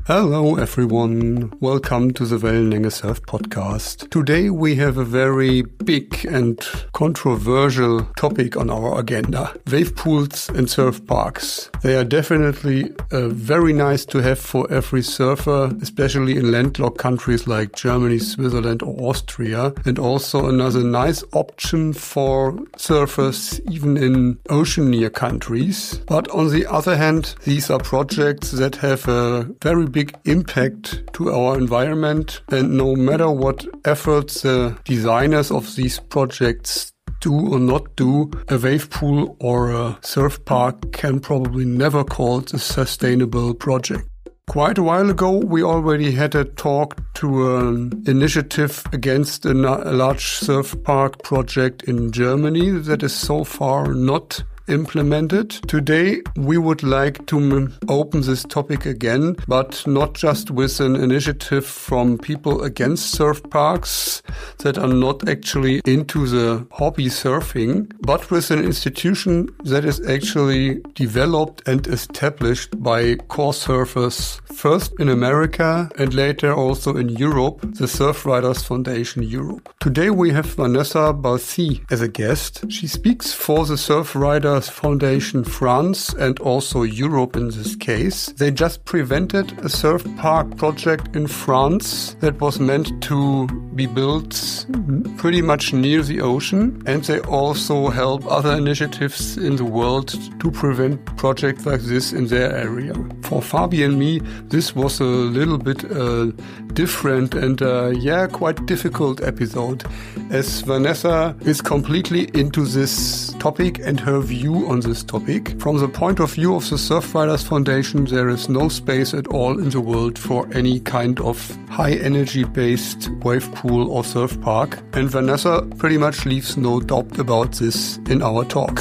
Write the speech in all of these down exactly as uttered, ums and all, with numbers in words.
Hello everyone, welcome to the Wellenlänge Surf Podcast. Today we have a very big and controversial topic on our agenda. Wave pools and surf parks. They are definitely uh, very nice to have for every surfer, especially in landlocked countries like Germany, Switzerland or Austria. And also another nice option for surfers even in ocean-near countries. But on the other hand, these are projects that have a very big impact to our environment, and no matter what efforts the designers of these projects do or not do, a wave pool or a surf park can probably never call it a sustainable project. Quite a while ago, we already had a talk to an initiative against a, a large surf park project in Germany that is so far not implemented. Today, we would like to m- open this topic again, but not just with an initiative from people against surf parks that are not actually into the hobby surfing, but with an institution that is actually developed and established by core surfers, first in America and later also in Europe, the Surfriders Foundation Europe. Today we have Vanessa Balcy as a guest. She speaks for the Surfriders Foundation France and also Europe in this case. They just prevented a surf park project in France that was meant to be built pretty much near the ocean, and they also help other initiatives in the world to prevent projects like this in their area. For Fabi and me, this was a little bit uh, different and uh, yeah, quite difficult episode, as Vanessa is completely into this topic and her view on this topic. From the point of view of the Surfriders Foundation, there is no space at all in the world for any kind of high energy based wave pool or surf park, and Vanessa pretty much leaves no doubt about this in our talk.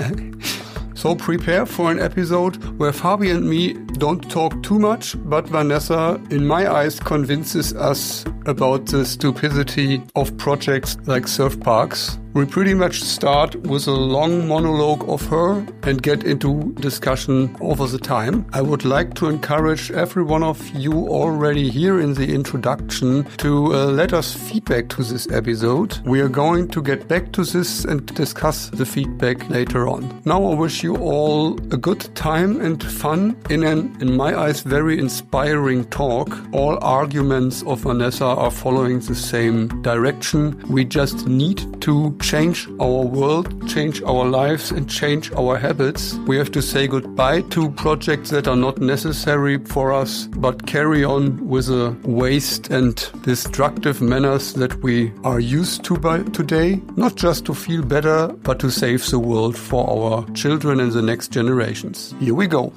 So prepare for an episode where Fabi and me don't talk too much, but Vanessa, in my eyes, convinces us about the stupidity of projects like surf parks. We pretty much start with a long monologue of her and get into discussion over the time. I would like to encourage every one of you already here in the introduction to uh, let us feedback to this episode. We are going to get back to this and discuss the feedback later on. Now I wish you all a good time and fun in an, in my eyes, very inspiring talk. All arguments of Vanessa are following the same direction. We just need to change our world, change our lives, and change our habits. We have to say goodbye to projects that are not necessary for us, but carry on with the waste and destructive manners that we are used to by today, not just to feel better, but to save the world for our children and the next generations. Here we go.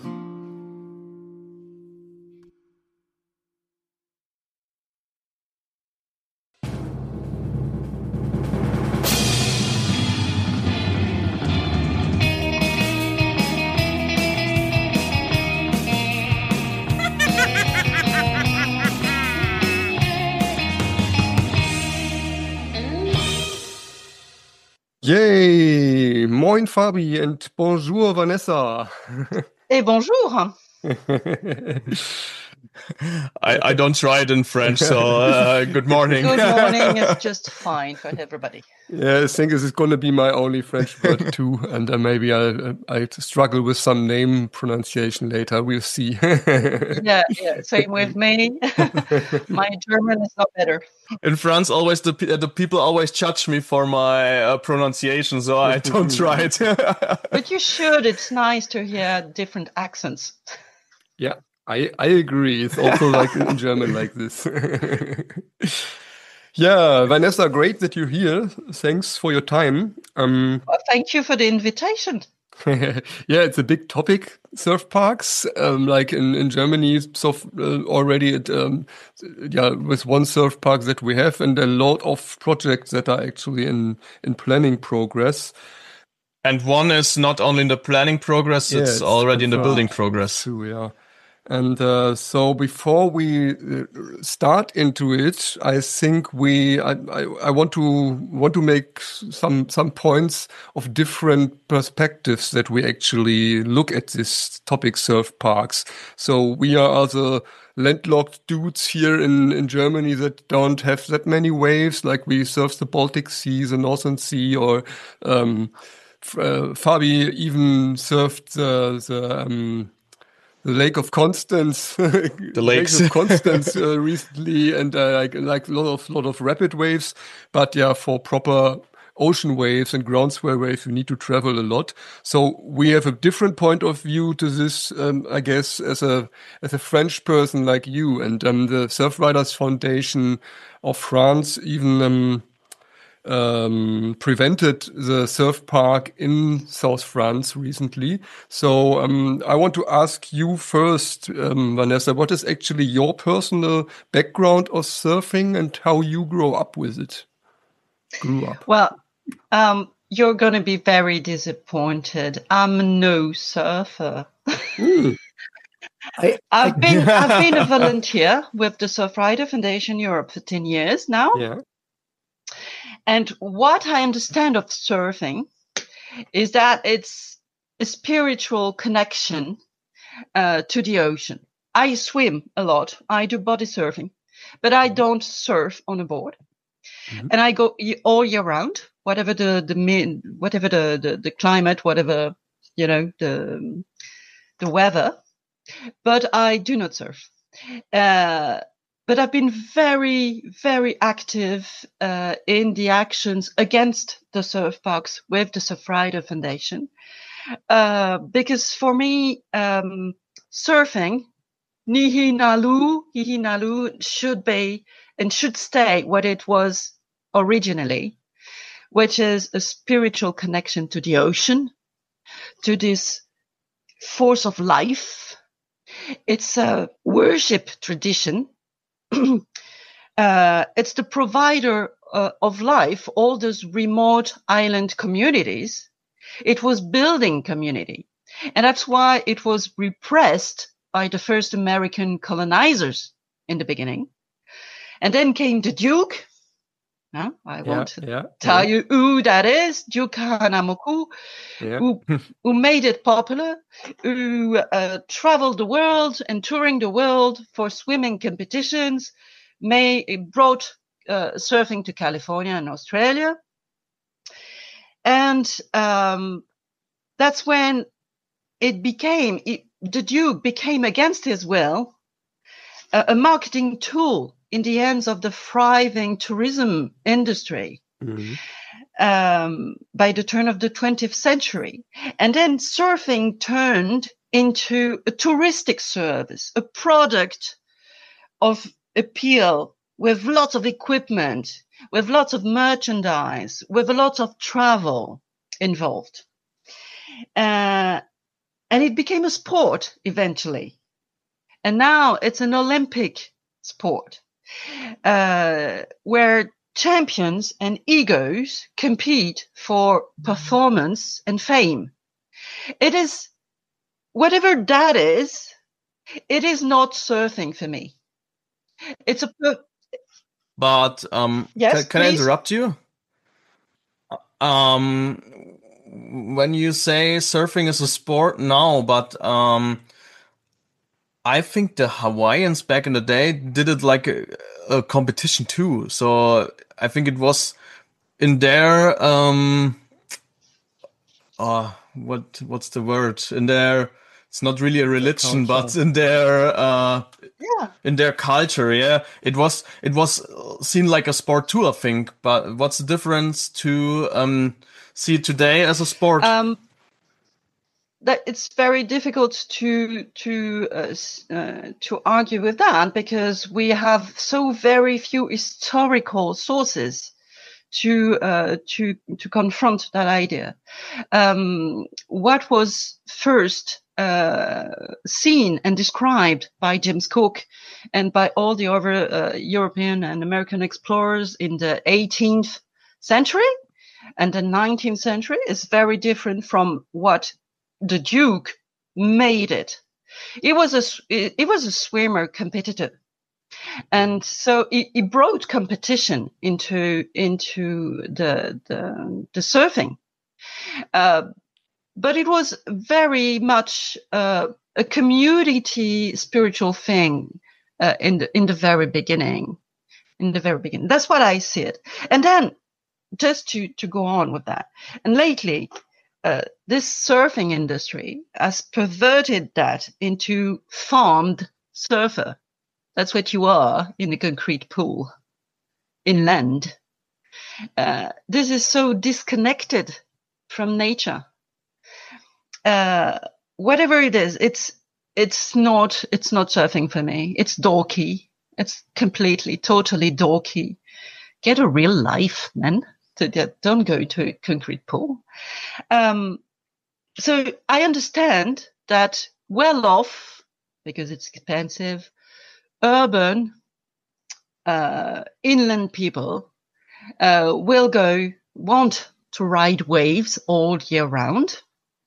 Yay! Moin Fabi and bonjour Vanessa. Hey, bonjour. I, I don't try it in French, so uh, good morning. Good morning is just fine for everybody. Yeah, I think this is going to be my only French word too, and uh, maybe I I struggle with some name pronunciation later. We'll see. yeah, yeah, same with me. My German is not better. In France, always the the people always judge me for my uh, pronunciation, so I don't try it. But you should. It's nice to hear different accents. Yeah. I, I agree. It's also like in German like this. Yeah, Vanessa, great that you're here. Thanks for your time. Um, well, thank you for the invitation. Yeah, it's a big topic, surf parks. Um, like in, in Germany, so uh, already it, um, yeah, with one surf park that we have and a lot of projects that are actually in, in planning progress. And one is not only in the planning progress, yeah, it's, it's already in the confirmed. building progress. True, yeah. And uh, so before we start into it, I think we I, I, I want to want to make some some points of different perspectives that we actually look at this topic, surf parks. So we are the landlocked dudes here in, in Germany that don't have that many waves, like we surf the Baltic Sea, the Northern Sea, or um, uh, Fabi even surfed the, the um, the Lake of Constance, the lakes. Lake of Constance uh, recently, and uh, like like a lot of lot of rapid waves. But yeah, for proper ocean waves and groundswell waves, you need to travel a lot. So we have a different point of view to this, um, I guess, as a as a French person like you, and um, the Surf Riders Foundation of France even. Um, Um, prevented the surf park in South France recently. So um, I want to ask you first, um, Vanessa, what is actually your personal background of surfing and how you grow up with it? Grew up. Well, um, you're going to be very disappointed. I'm no surfer. Mm. I, I've been I've been a volunteer with the Surf Rider Foundation Europe for ten years now. Yeah. And what I understand of surfing is that it's a spiritual connection uh, to the ocean. I swim a lot. I do body surfing, but I don't surf on a board. Mm-hmm. And I go all year round, whatever the the whatever the, the the climate, whatever you know the the weather. But I do not surf. Uh, But I've been very, very active uh, in the actions against the surf parks with the Surf Rider Foundation. Uh, because for me, um, surfing, Nihi Nalu, Hihi Nalu should be and should stay what it was originally, which is a spiritual connection to the ocean, to this force of life. It's a worship tradition. uh, it's the provider uh, of life, all those remote island communities. It was building community. And that's why it was repressed by the first American colonizers in the beginning. And then came the Duke. Huh? I yeah, won't yeah, tell yeah. you who that is, Duke Hanamoku, yeah. who, who made it popular, who uh, traveled the world and touring the world for swimming competitions, may, brought uh, surfing to California and Australia. And um, that's when it became, it, the Duke became against his will, a, a marketing tool in the hands of the thriving tourism industry. Mm-hmm. Um, by the turn of the twentieth century. And then surfing turned into a touristic service, a product of appeal with lots of equipment, with lots of merchandise, with a lot of travel involved. Uh, and it became a sport eventually. And now it's an Olympic sport, uh, where champions and egos compete for performance and fame. It is, whatever that is, it is not surfing for me. It's a... Per- but, um, yes, can, can I interrupt you? Um, when you say surfing is a sport, no, but, um, I think the Hawaiians back in the day did it like a, a competition too. So I think it was in their, um, uh, what, what's the word? In their, it's not really a religion, but in their, uh, yeah. in their culture. Yeah. It was, it was seen like a sport too, I think. But what's the difference to, um, see it today as a sport? Um, that it's very difficult to to uh, uh, to argue with that, because we have so very few historical sources to uh, to to confront that idea. Um, what was first uh, seen and described by James Cook and by all the other uh, European and American explorers in the eighteenth century and the nineteenth century is very different from what the Duke made it. He was a he was a swimmer competitor, and so he, he brought competition into into the the, the surfing. Uh, but it was very much uh, a community spiritual thing uh, in the in the very beginning. In the very beginning, that's what I see it. And then, just to to go on with that, and lately, uh, this surfing industry has perverted that into farmed surfer. That's what you are in a concrete pool, inland. Uh, this is so disconnected from nature. Uh, whatever it is, it's it's not it's not surfing for me. It's dorky. It's completely, totally dorky. Get a real life, man. Don't go to a concrete pool. Um, so I understand that well off, because it's expensive, urban, uh, inland people uh, will go, want to ride waves all year round.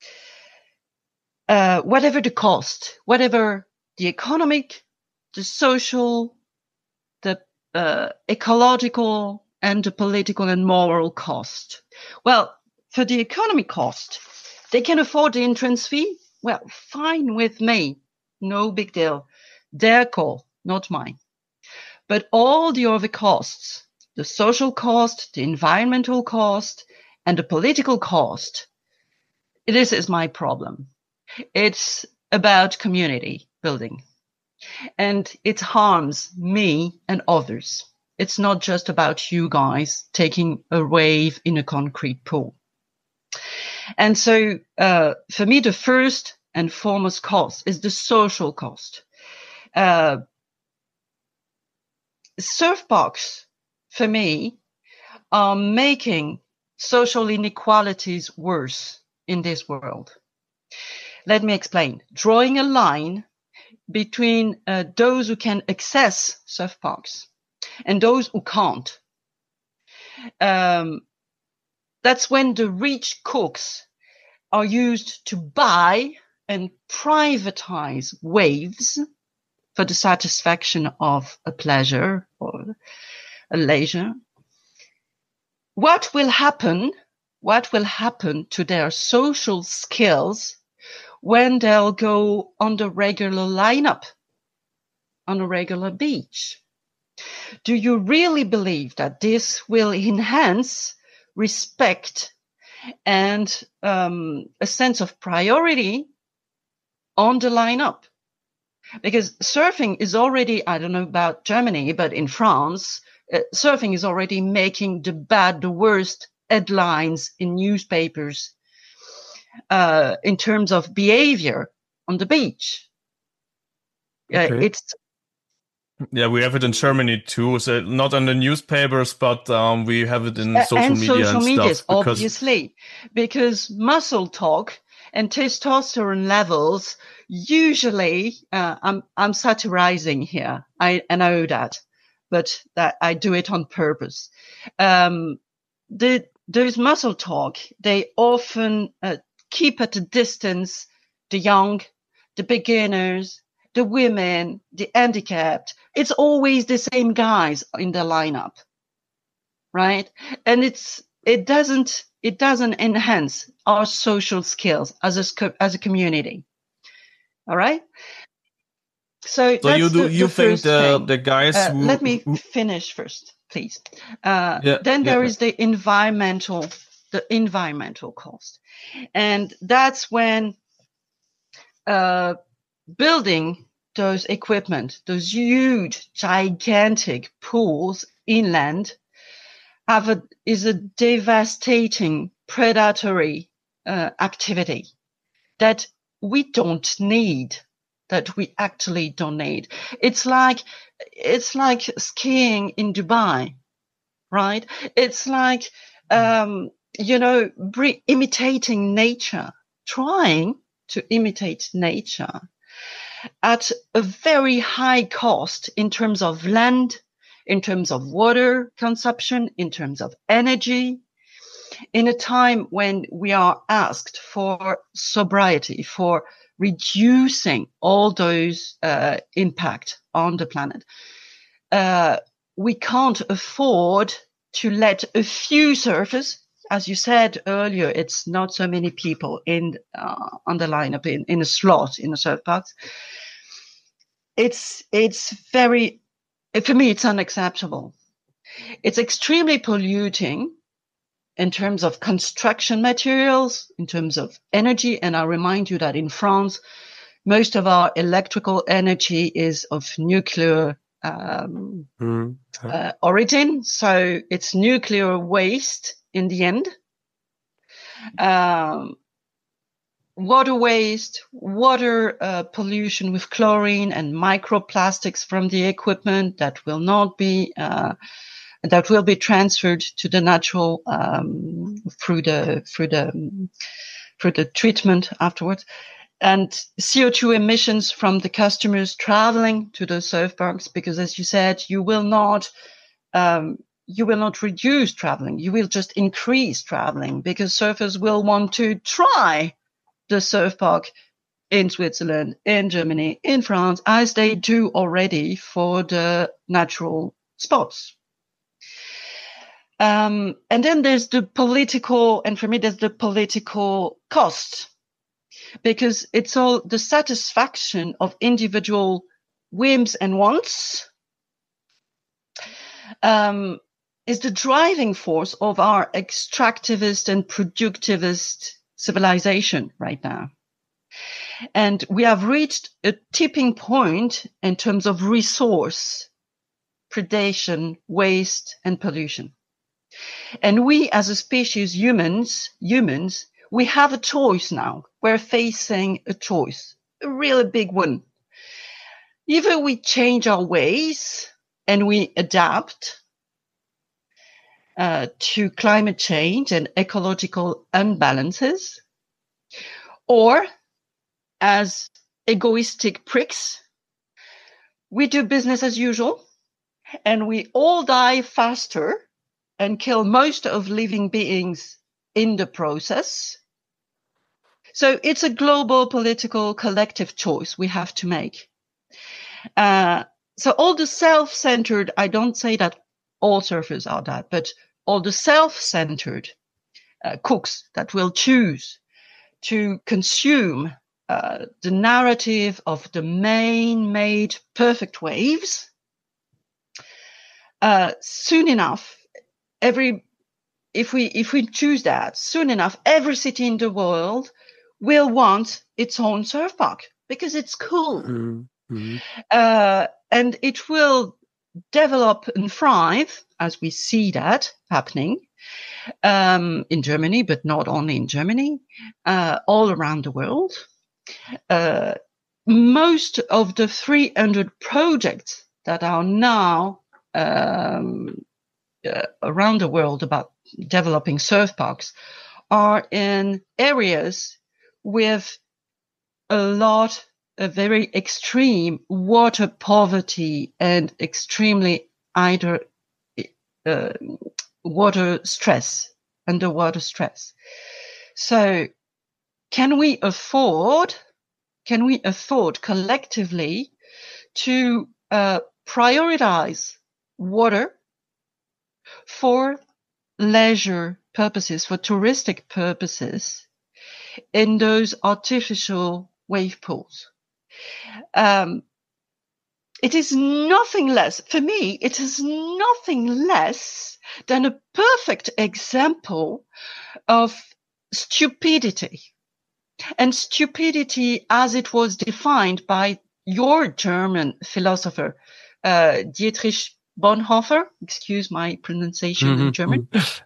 Uh, whatever the cost, whatever the economic, the social, the uh, ecological, and the political and moral cost. Well, for the economic cost, they can afford the entrance fee. Well, fine with me. No big deal. Their call, not mine. But all the other costs, the social cost, the environmental cost, and the political cost, this is my problem. It's about community building. And it harms me and others. It's not just about you guys taking a wave in a concrete pool. And so, uh, for me, the first and foremost cost is the social cost. Uh, surf parks, for me, are making social inequalities worse in this world. Let me explain. Drawing a line between uh, those who can access surf parks and those who can't. Um, that's when the rich cooks are used to buy and privatize waves for the satisfaction of a pleasure or a leisure. What will happen? What will happen to their social skills when they'll go on the regular lineup on a regular beach? Do you really believe that this will enhance respect and um, a sense of priority on the lineup? Because surfing is already, I don't know about Germany, but in France, uh, surfing is already making the bad, the worst headlines in newspapers uh, in terms of behavior on the beach. Okay. Uh, it's Yeah, we have it in Germany too. So not on the newspapers, but um, we have it in uh, social and media social and media, stuff. Because obviously, because muscle talk and testosterone levels usually, uh, I'm I'm satirizing here. I, I know that, but that I do it on purpose. Um, the those muscle talk, they often uh, keep at a distance the young, the beginners, the women, the handicapped. It's always the same guys in the lineup, right? And it's it doesn't it doesn't enhance our social skills as a as a community. All right. So, so you that's do the, you the think first the thing. the guys Uh, who, let me who finish first, please. Uh, yeah then yeah there is the environmental, the environmental cost. And that's when, uh, building those equipment, those huge, gigantic pools inland have a, is a devastating predatory, uh, activity that we don't need. That we actually don't need. It's like, it's like skiing in Dubai, right? It's like, um, you know, bre- imitating nature, trying to imitate nature at a very high cost in terms of land, in terms of water consumption, in terms of energy, in a time when we are asked for sobriety, for reducing all those uh, impact on the planet. Uh, we can't afford to let a few surfers, as you said earlier, it's not so many people in uh, on the lineup in, in a slot in a surf park. it's it's very, for me, it's unacceptable. It's extremely polluting in terms of construction materials, in terms of energy. And I remind you that in France, most of our electrical energy is of nuclear um, mm. uh, origin. So it's nuclear waste in the end. Um, water waste, water uh, pollution with chlorine and microplastics from the equipment that will not be uh, that will be transferred to the natural um, through the through the through the treatment afterwards, and C O two emissions from the customers traveling to the surf parks, because as you said, you will not um, you will not reduce traveling, you will just increase traveling, because surfers will want to try the surf park in Switzerland, in Germany, in France, as they do already for the natural spots. Um, and then there's the political, and for me, there's the political cost, because it's all the satisfaction of individual whims and wants, um, is the driving force of our extractivist and productivist civilization right now. And we have reached a tipping point in terms of resource predation, waste, and pollution. And we as a species, humans, humans, we have a choice now. We're facing a choice, a really big one. Either we change our ways and we adapt uh, to climate change and ecological imbalances, or as egoistic pricks, we do business as usual and we all die faster and kill most of living beings in the process. So it's a global political collective choice we have to make. Uh, so all the self-centered, I don't say that all surfers are that, but all the self-centered uh, cooks that will choose to consume uh, the narrative of the man-made perfect waves, uh, soon enough, every if we if we choose that, soon enough, every city in the world will want its own surf park because it's cool, mm-hmm. uh, and it will develop and thrive as we see that happening um, in Germany, but not only in Germany, uh, all around the world. Uh, most of the three hundred projects that are now um, uh, around the world about developing surf parks are in areas with a lot of very extreme water poverty and extremely either uh, water stress, underwater stress. So can we afford, can we afford collectively to uh, prioritize water for leisure purposes, for touristic purposes in those artificial wave pools? Um, it is nothing less, for me, it is nothing less than a perfect example of stupidity. And stupidity as it was defined by your German philosopher, uh, Dietrich Bonhoeffer, excuse my pronunciation mm-hmm. in German.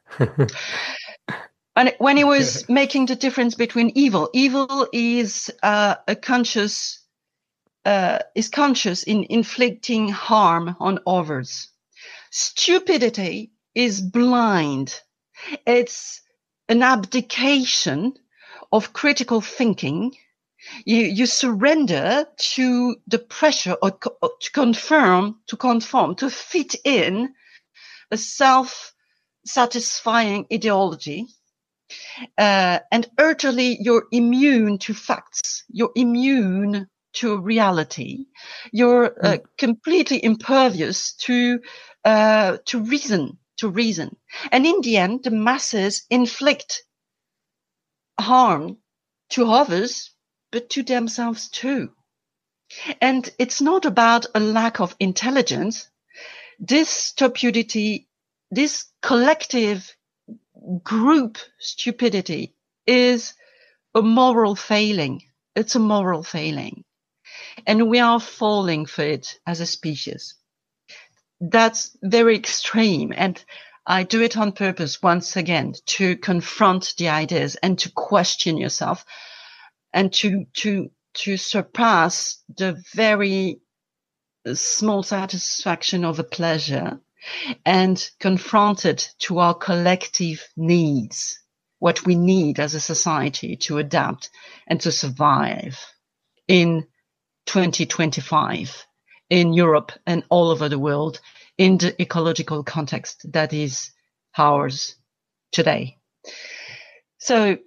And when he was making the difference between evil, evil is uh, a conscious, uh, is conscious in inflicting harm on others. Stupidity is blind. It's an abdication of critical thinking. You, you surrender to the pressure or co- to confirm, to conform, to fit in a self-satisfying ideology. Uh, and utterly you're immune to facts. You're immune to reality. You're uh, mm. completely impervious to, uh, to reason, to reason. And in the end, the masses inflict harm to others, but to themselves too. And it's not about a lack of intelligence. This stupidity, this collective group stupidity is a moral failing. It's a moral failing. And we are falling for it as a species. That's very extreme. And I do it on purpose once again to confront the ideas and to question yourself and to, to, to surpass the very small satisfaction of a pleasure and confront it to our collective needs, what we need as a society to adapt and to survive in twenty twenty-five in Europe and all over the world in the ecological context that is ours today. So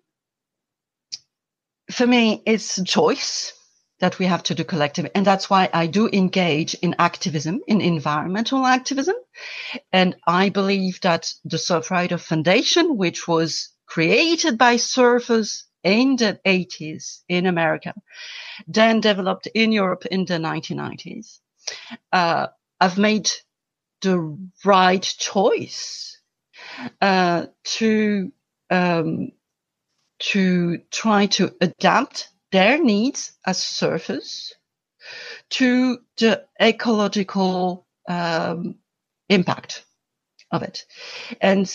for me, it's a choice that we have to do collectively. And that's why I do engage in activism, in environmental activism. And I believe that the Surfrider Foundation, which was created by surfers in the eighties in America, then developed in Europe in the nineteen nineties, uh, I've made the right choice uh, to um, to try to adapt their needs as surfers to the ecological um, impact of it. And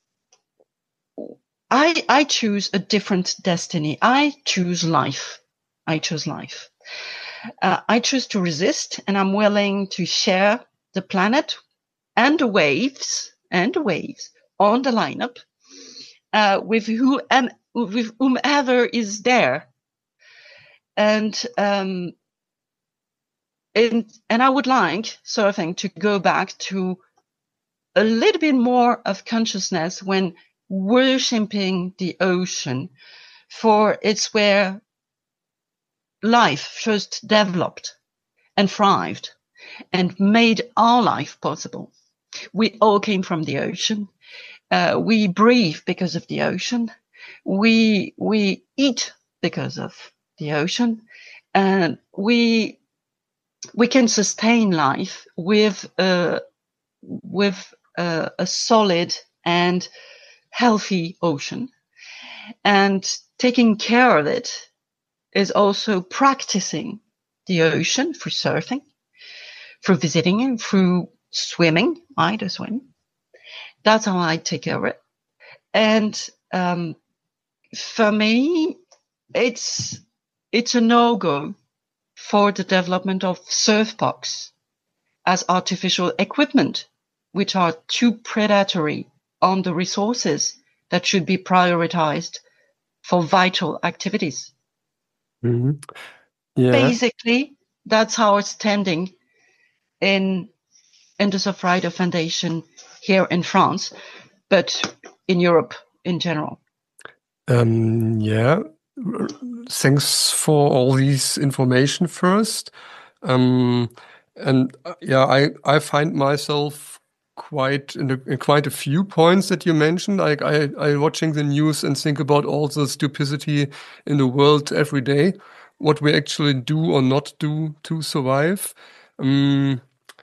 I, I choose a different destiny. I choose life. I choose life. Uh, I choose to resist, and I'm willing to share the planet and the waves and the waves on the lineup uh, with who am, with whomever is there. And, um, and, and I would like surfing to go back to a little bit more of consciousness when worshipping the ocean, for it's where life first developed and thrived and made our life possible. We all came from the ocean. Uh, we breathe because of the ocean. We, we eat because of the ocean, and we we can sustain life with uh, with uh, a solid and healthy ocean, and taking care of it is also practicing the ocean through surfing, through visiting it, through swimming. I do swim. That's how I take care of it. And um, for me, it's It's a no-go for the development of surf parks as artificial equipment, which are too predatory on the resources that should be prioritized for vital activities. Mm-hmm. Yeah. Basically, that's our standing in, in the Surfrider Foundation here in France, but in Europe in general. Um, yeah. Thanks for all these information first. Um, and uh, yeah, I, I find myself quite in, a, in quite a few points that you mentioned. Like I, I watching the news and think about all the stupidity in the world every day, what we actually do or not do to survive. Um,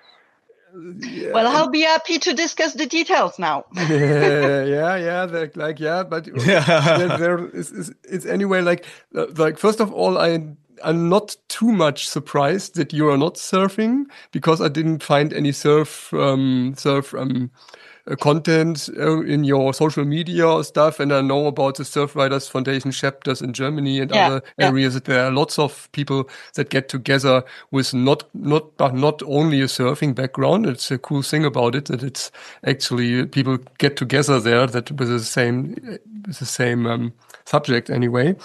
Yeah. Well, I'll be happy to discuss the details now. yeah, yeah, yeah. Like, like, yeah, but there, there is, is, it's anyway like, like. First of all, I I'm not too much surprised that you are not surfing, because I didn't find any surf um, surf um, uh, content uh, in your social media or stuff. And I know about the Surfriders Foundation chapters in Germany and yeah, other yeah. areas. That there are lots of people that get together with not not but not only a surfing background. It's a cool thing about it that it's actually people get together there that with the same with the same um, subject anyway.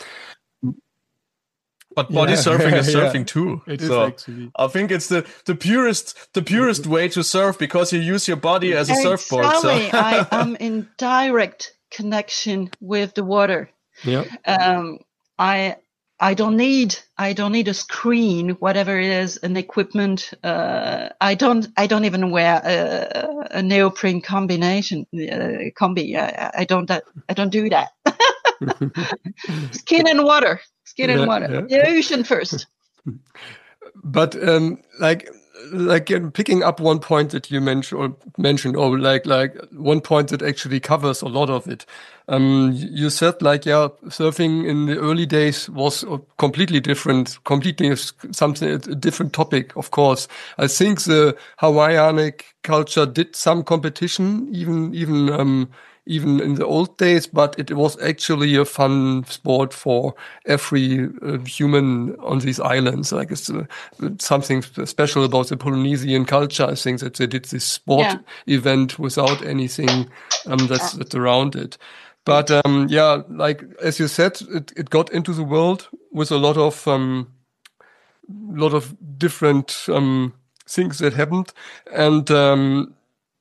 But body yeah. surfing is surfing yeah. too. It so is actually. I think it's the, the purest the purest way to surf, because you use your body as a exactly. surfboard. So. I am in direct connection with the water. Yeah. Um, I I don't need I don't need a screen, whatever it is, an equipment. Uh, I don't I don't even wear a, a neoprene combination uh, combi. I, I don't that I don't do that. Skin and water. Skin yeah, and water. Yeah. The ocean first. but um, like like um, picking up one point that you mentioned or mentioned or like like one point that actually covers a lot of it. Um, you said like, yeah, surfing in the early days was a completely different, completely something, a different topic, of course. I think the Hawaiianic culture did some competition, even, even, um, even in the old days, but it was actually a fun sport for every uh, human on these islands. Like it's uh, something special about the Polynesian culture. I think that they did this sport Yeah. event without anything um, that's, that's around it. But um, yeah, like as you said, it, it got into the world with a lot of um, lot of different um, things that happened, and um,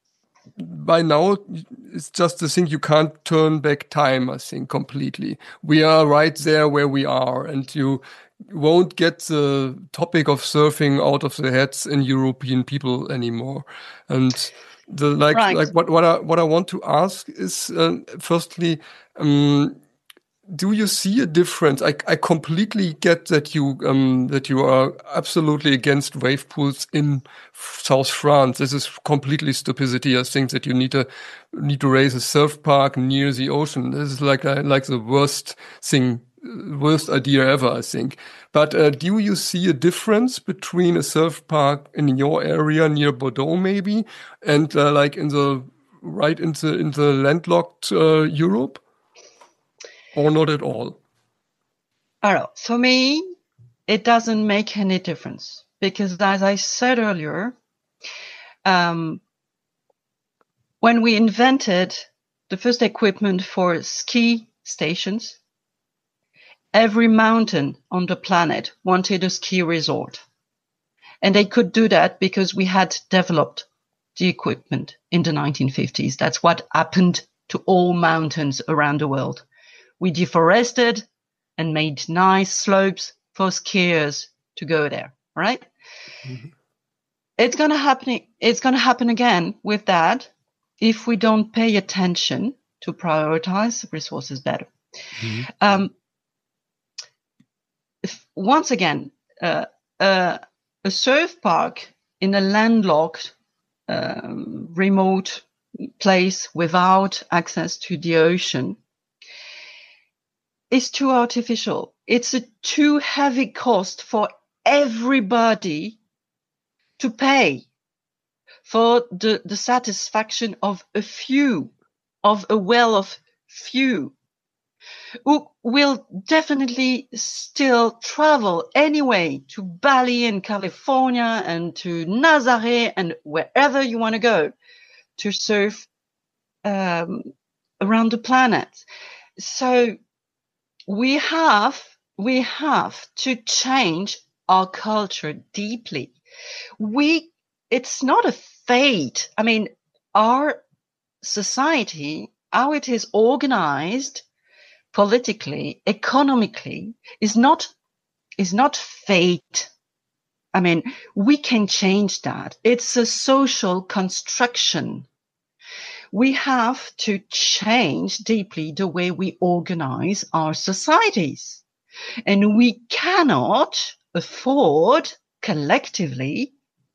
by now it's just the thing you can't turn back time. I think completely. We are right there where we are, and you won't get the topic of surfing out of the heads in European people anymore, and. The like Right. like what what I what I want to ask is uh, firstly, um, do you see a difference? I I completely get that you um that you are absolutely against wave pools in South France. This is completely stupidity. I think that you need to need to raise a surf park near the ocean. This is like a, like the worst thing. Worst idea ever, I think. But uh, do you see a difference between a surf park in your area near Bordeaux, maybe, and uh, like in the right in the in the landlocked uh, Europe, or not at all? I don't know. For me, it doesn't make any difference because, as I said earlier, um, when we invented the first equipment for ski stations, every mountain on the planet wanted a ski resort. And they could do that because we had developed the equipment in the nineteen fifties. That's what happened to all mountains around the world. We deforested and made nice slopes for skiers to go there, right? Mm-hmm. It's going to happen. It's going to happen again with that if we don't pay attention to prioritize resources better. Mm-hmm. Um, if, once again, uh, uh, a surf park in a landlocked, um, remote place without access to the ocean is too artificial. It's a too heavy cost for everybody to pay for the, the satisfaction of a few, of a well of few, who will definitely still travel anyway to Bali in California and to Nazaré and wherever you want to go to surf um, around the planet. So we have, we have to change our culture deeply. We, it's not a fate. I mean, our society, how it is organized politically, economically, is not, is not fate. I mean, we can change that. It's a social construction. We have to change deeply the way we organize our societies. And we cannot afford collectively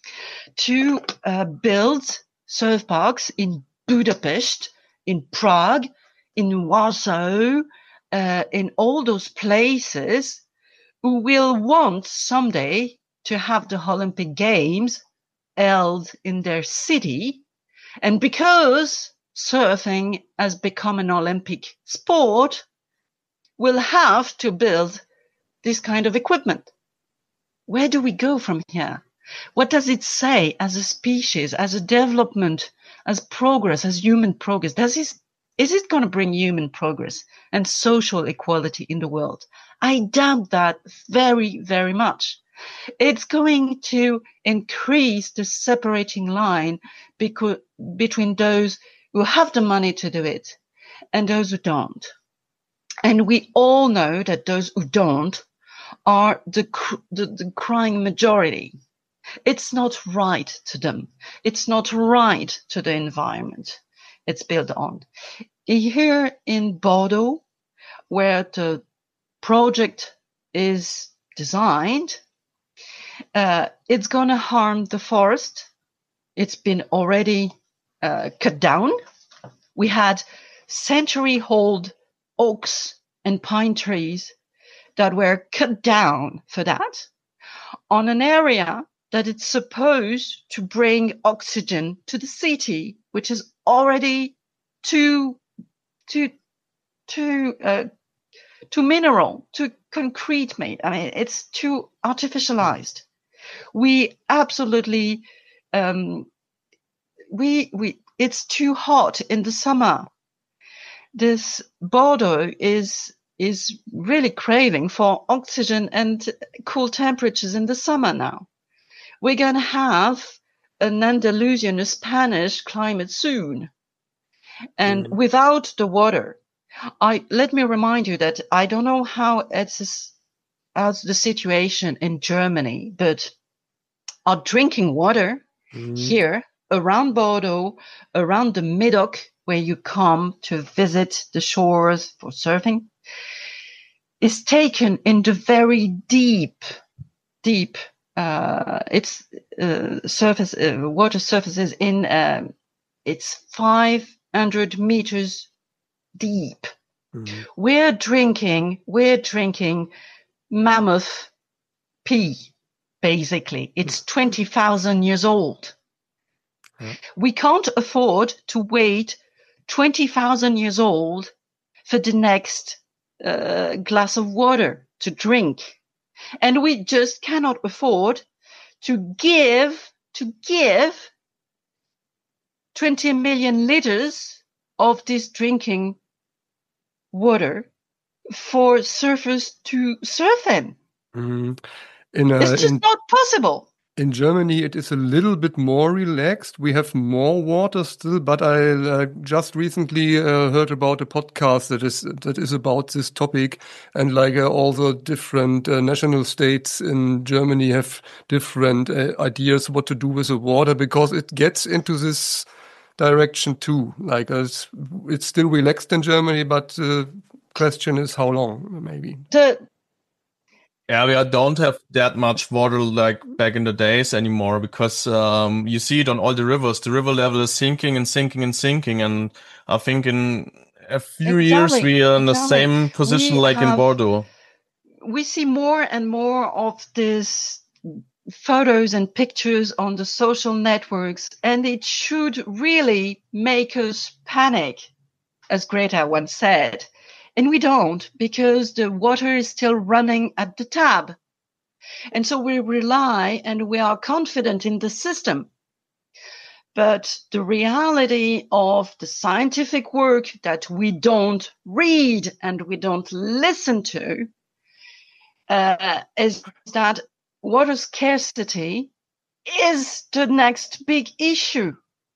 to uh, build surf parks in Budapest, in Prague, in Warsaw, uh, in all those places who will want someday to have the Olympic Games held in their city. And because surfing has become an Olympic sport, we'll have to build this kind of equipment. Where do we go from here? What does it say as a species, as a development, as progress, as human progress? Does this, is it going to bring human progress and social equality in the world? I doubt that very, very much. It's going to increase the separating line beco- between those who have the money to do it and those who don't. And we all know that those who don't are the, the, the crying majority. It's not right to them. It's not right to the environment it's built on. Here in Bordeaux, where the project is designed, Uh, it's going to harm the forest. It's been already uh, cut down. We had century-old oaks and pine trees that were cut down for that on an area that it's supposed to bring oxygen to the city, which is already too, too, too, uh, too mineral, too concrete made. I mean, it's too artificialized. We absolutely, um, we, we, it's too hot in the summer. This Bordeaux is, is really craving for oxygen and cool temperatures in the summer now. We're going to have an Andalusian, a Spanish climate soon. And mm. without the water, I, let me remind you that I don't know how it's, how's the situation in Germany, but our drinking water mm. here around Bordeaux, around the Médoc, where you come to visit the shores for surfing, is taken in the very deep, deep, uh, it's, uh, surface, uh, water surfaces in, uh, it's five hundred meters deep. Mm-hmm. We're drinking, we're drinking mammoth pee, basically. It's twenty thousand years old. Yeah. We can't afford to wait twenty thousand years old for the next uh, glass of water to drink. And we just cannot afford to give, to give twenty million liters of this drinking water for surfers to surf in. Mm. In a, it's just in, not possible. In Germany, it is a little bit more relaxed. We have more water still, but I uh, just recently uh, heard about a podcast that is that is about this topic, and like uh, all the different uh, national states in Germany have different uh, ideas what to do with the water, because it gets into this direction too. Like uh, it's, it's still relaxed in Germany, but the question is how long, maybe. The Yeah, we don't have that much water like back in the days anymore, because um, you see it on all the rivers. The river level is sinking and sinking and sinking. And I think in a few exactly, years we are in exactly. the same position we like have, in Bordeaux. We see more and more of these photos and pictures on the social networks, and it should really make us panic, as Greta once said. And we don't, because the water is still running at the tab. And so we rely and we are confident in the system. But the reality of the scientific work that we don't read and we don't listen to uh, is that water scarcity is the next big issue.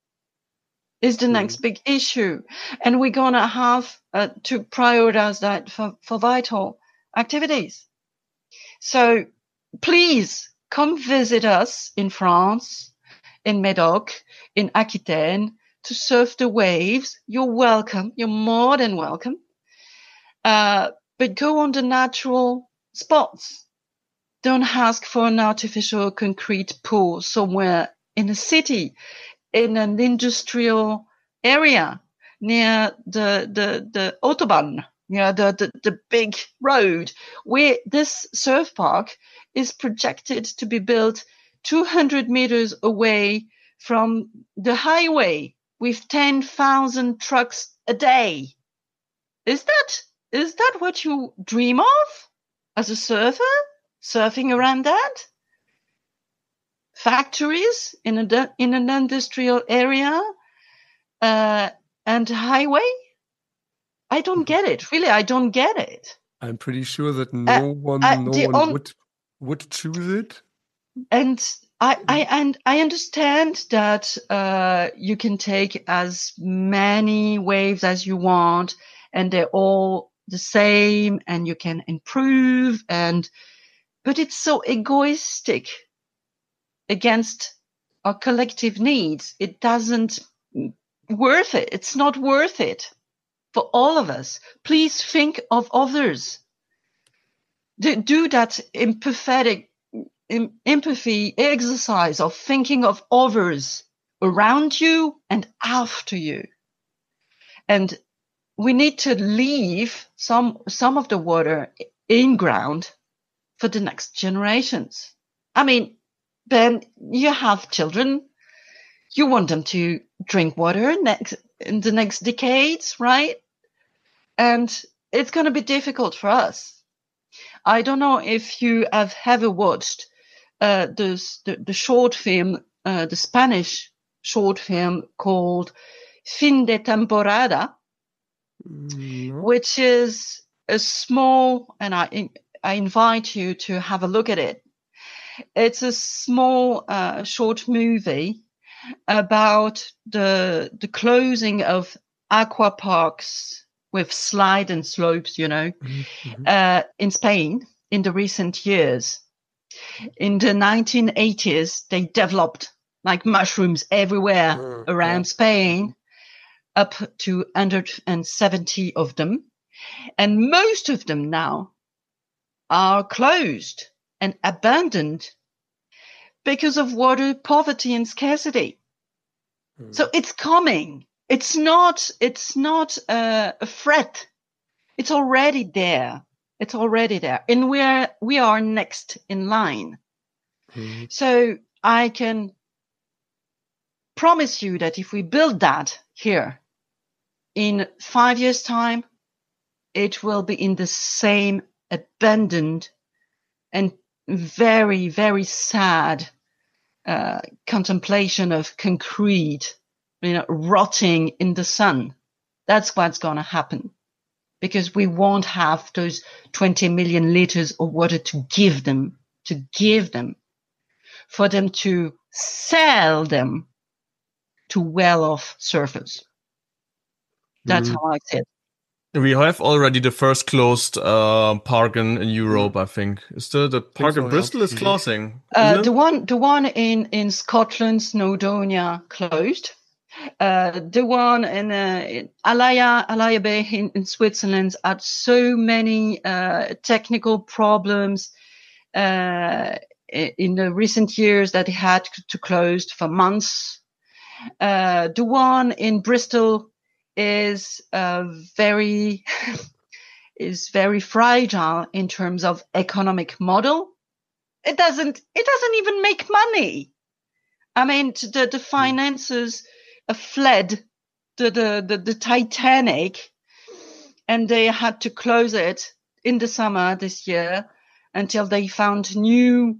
is the next big issue. And we're going to have uh, to prioritize that for, for vital activities. So please come visit us in France, in Médoc, in Aquitaine, to surf the waves. You're welcome. You're more than welcome. Uh, but go on the natural spots. Don't ask for an artificial concrete pool somewhere in a city, in an industrial area near the, the, the Autobahn, near the, the, the big road, where this surf park is projected to be built two hundred meters away from the highway with ten thousand trucks a day. Is that, is that what you dream of as a surfer, surfing around that? Factories in a in an industrial area uh, and highway? I don't get it. Really, I don't get it. I'm pretty sure that no uh, one, uh, no one on, would would choose it. And I, I and I understand that uh, you can take as many waves as you want, and they're all the same, and you can improve. And but it's so egoistic against our collective needs. It doesn't worth it. It's not worth it for all of us. Please think of others. Do, do that empathetic em- empathy exercise of thinking of others around you and after you. And we need to leave some, some of the water in ground for the next generations. I mean, Ben, you have children. You want them to drink water next, in the next decades, right? And it's going to be difficult for us. I don't know if you have ever watched uh, this, the, the short film, uh, the Spanish short film called Fin de Temporada, No. which is a small, and I, I invite you to have a look at it. It's a small uh, short movie about the the closing of aqua parks with slide and slopes, you know, Mm-hmm. uh, in Spain in the recent years. In the nineteen eighties, they developed like mushrooms everywhere Uh, around yeah. Spain, up to one hundred seventy of them. And most of them now are closed and abandoned because of water poverty and scarcity. Mm. So it's coming. It's not, it's not uh, a threat. It's already there. It's already there. And we are, we are next in line. Mm. So I can promise you that if we build that here in five years' time, it will be in the same abandoned and very, very sad uh, contemplation of concrete, you know, rotting in the sun. That's what's going to happen, because we won't have those twenty million liters of water to give them, to give them, for them to sell them to well-off surfers. That's Mm. how I see it. We have already the first closed uh, park in, in Europe, I think. Is the, the park so, in yeah. Bristol is Mhm. closing? Uh, isn't the it? one, the one in, in Scotland, Snowdonia, closed. Uh, the one in, uh, in Alaya, Alaya Bay in, in Switzerland had so many, uh, technical problems, uh, in the recent years that it had to close for months. Uh, the one in Bristol is, uh, very, is very fragile in terms of economic model. It doesn't, it doesn't even make money. I mean, the, the finances uh, fled the, the, the, the Titanic, and they had to close it in the summer this year until they found new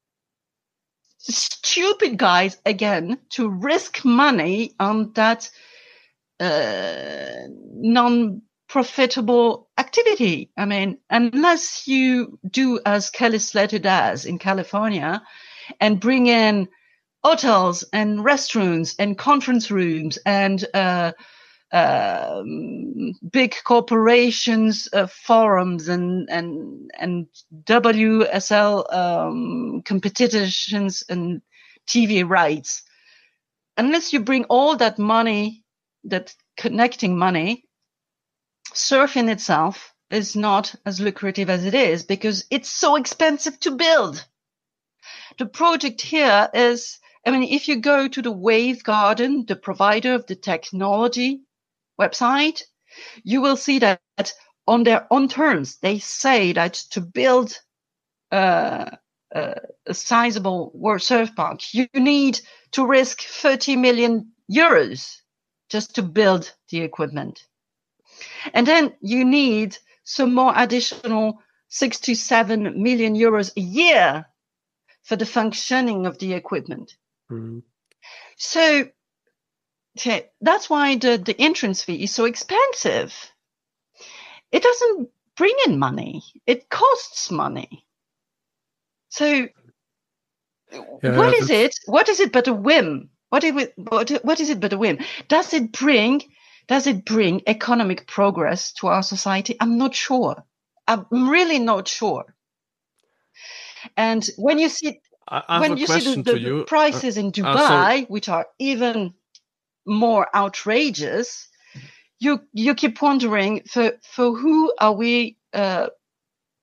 stupid guys again to risk money on that uh, non-profitable activity. I mean, unless you do as Kelly Slater does in California and bring in hotels and restaurants and conference rooms and uh, um, big corporations, uh, forums and and and W S L um, competitions and T V rights. Unless you bring all that money, that connecting money, surfing itself is not as lucrative as it is because it's so expensive to build. The project here is, I mean, if you go to the Wave Garden, the provider of the technology website, you will see that on their own terms, they say that to build uh, uh, a sizable world surf park, you need to risk thirty million euros just to build the equipment. And then you need some more additional six to seven million euros a year for the functioning of the equipment. Mm-hmm. So okay, that's why the, the entrance fee is so expensive. It doesn't bring in money. It costs money. So Yeah, what is that's- it? What is it but a whim? What is it, what, what is it but a whim? Does it bring, does it bring economic progress to our society? I'm not sure. I'm really not sure. And when you see, I I have when a you see the, question the, to you. the prices in uh, Dubai, so- which are even more outrageous, you you keep wondering for for who are we uh,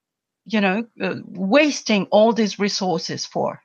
you know, uh, wasting all these resources for?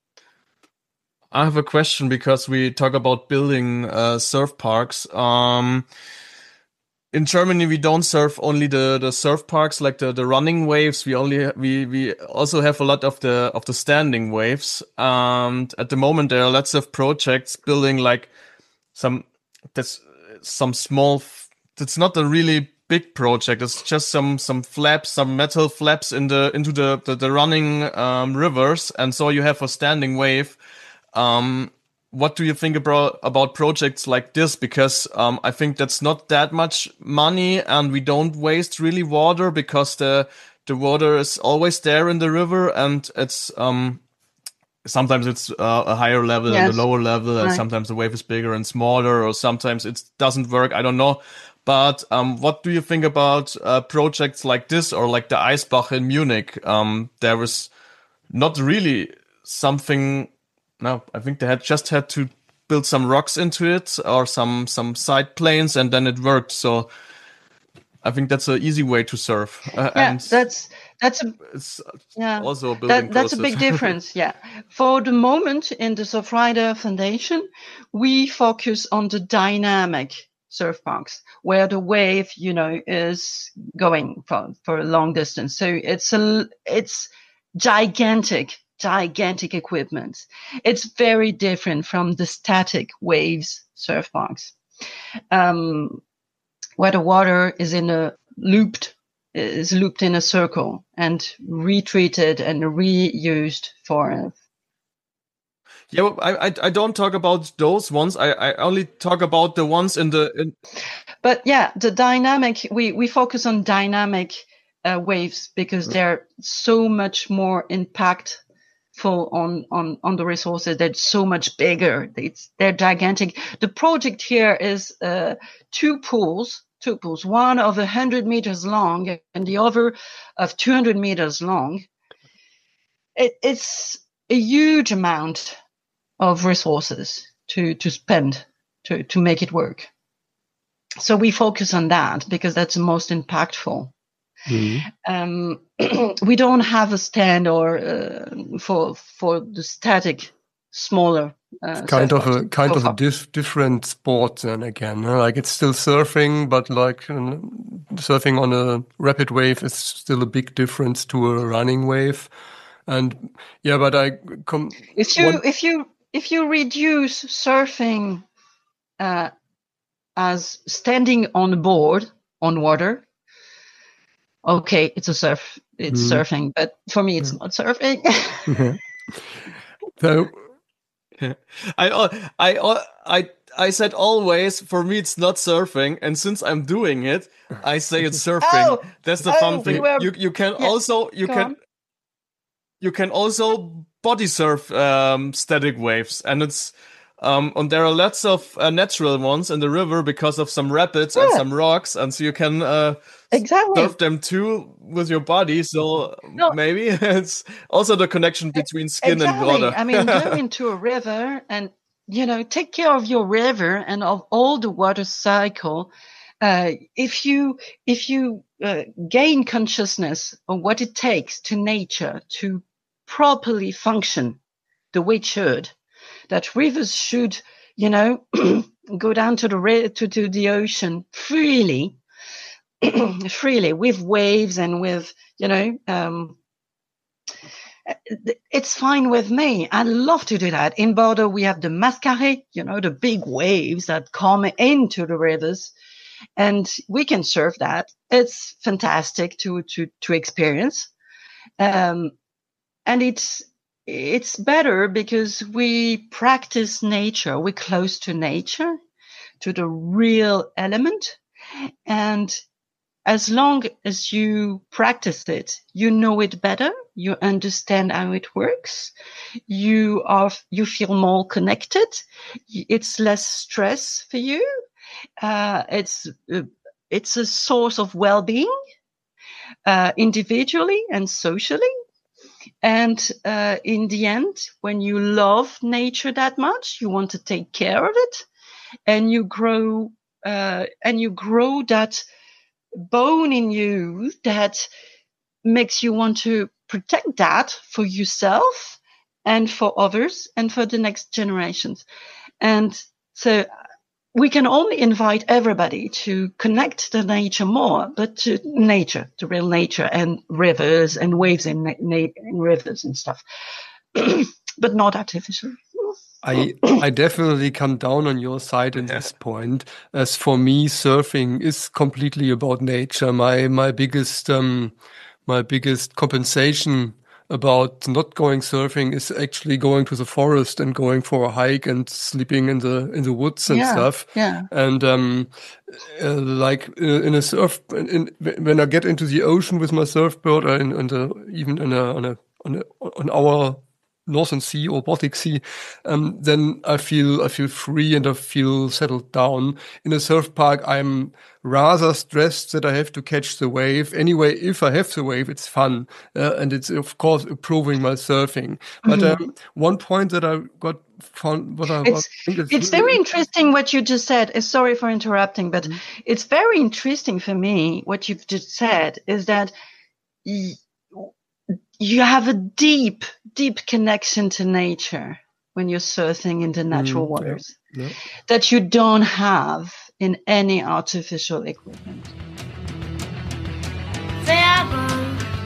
I have a question because we talk about building uh, surf parks. Um, in Germany, we don't surf only the, the surf parks like the, the running waves. We only we we also have a lot of the of the standing waves. And at the moment, there are lots of projects building like some that's some small. It's not a really big project. It's just some some flaps, some metal flaps in the into the the, the running um, rivers, and so you have a standing wave. Um, what do you think about about projects like this? Because um, I think that's not that much money, and we don't waste really water because the the water is always there in the river, and it's um, sometimes it's uh, a higher level Yes. and a lower level, and Right. sometimes the wave is bigger and smaller, or sometimes it doesn't work. I don't know. But um, what do you think about uh, projects like this or like the Eisbach in Munich? Um, there was not really something. No, I think they had just had to build some rocks into it or some some side planes, and then it worked. So I think that's an easy way to surf. Uh, Yeah, and that's that's a it's yeah also a building that that's a process. big difference. Yeah, for the moment in the Surfrider Foundation, we focus on the dynamic surf parks where the wave, you know, is going for for a long distance. So it's a it's gigantic. gigantic equipment. It's very different from the static waves surf parks, um, where the water is in a looped, is looped in a circle and retreated and reused for. Yeah, well, I, I I don't talk about those ones. I, I only talk about the ones in the. In... But yeah, the dynamic. We we focus on dynamic uh, waves because they're so much more impact. Full on, on, on the resources. They're so much bigger. It's, they're gigantic. The project here is uh, two pools, two pools, one of one hundred meters long and the other of two hundred meters long. It, it's a huge amount of resources to, to spend to, to make it work. So we focus on that because that's the most impactful. Mm-hmm. Um, we don't have a stand or uh, for for the static smaller. Uh, kind of parks. a kind so of far. a dif- different sport then again. Huh? Like it's still surfing, but like um, surfing on a rapid wave is still a big difference to a running wave. And yeah, but I com- if you one- if you if you reduce surfing uh, as standing on a board on water. Okay, it's a surf, it's mm. surfing, but for me, it's yeah. not surfing. So, I, I, I, I said always, for me, it's not surfing. And since I'm doing it, I say it's surfing. Oh, That's the oh, fun thing. Were, you, you can yeah, also, you can, on. you can also body surf, um, static waves. And it's, Um, and there are lots of uh, natural ones in the river because of some rapids yeah. and some rocks, and so you can uh, exactly. surf them too with your body. So no. maybe it's also the connection between skin exactly. and water. I mean, go into a river and, you know, take care of your river and of all the water cycle. Uh, if you if you uh, gain consciousness of what it takes to nature to properly function the way it should. That rivers should, you know, go down to the to, to the ocean freely, freely with waves and with, you know, um, it's fine with me. I love to do that. In Bordeaux, we have the Mascaret, you know, the big waves that come into the rivers, and we can surf that. It's fantastic to to to experience, um, and it's. It's better because we practice nature. We're close to nature, to the real element. And as long as you practice it, you know it better. You understand how it works. You are, you feel more connected. It's less stress for you. Uh, it's, uh, it's a source of well-being, uh, individually and socially. And uh, in the end, when you love nature that much, you want to take care of it, and you grow uh, and you grow that bone in you that makes you want to protect that for yourself and for others and for the next generations. And so we can only invite everybody to connect to nature more, but to nature, to real nature, and rivers and waves in, na- in rivers and stuff, but not artificial. I I definitely come down on your side in this point. As for me, surfing is completely about nature. My my biggest um my biggest compensation about not going surfing is actually going to the forest and going for a hike and sleeping in the in the woods and Yeah, stuff. yeah. And um, uh, like uh, in a surf, in, in, when I get into the ocean with my surfboard, or in, in the, even in a on a on a on our Northern Sea or Baltic Sea, um, then I feel I feel free and I feel settled down. In a surf park, I'm rather stressed that I have to catch the wave. Anyway, if I have the wave, it's fun, uh, and it's of course improving my surfing. But Mm-hmm. um, one point that I got found, what I, what I It's think is it's really very interesting what you just said. Uh, Sorry for interrupting, but Mhm. it's very interesting for me what you've just said is that y- you have a deep, deep connection to nature when you're surfing in the natural Mm, waters yeah, yeah. that you don't have in any artificial equipment. Werbung.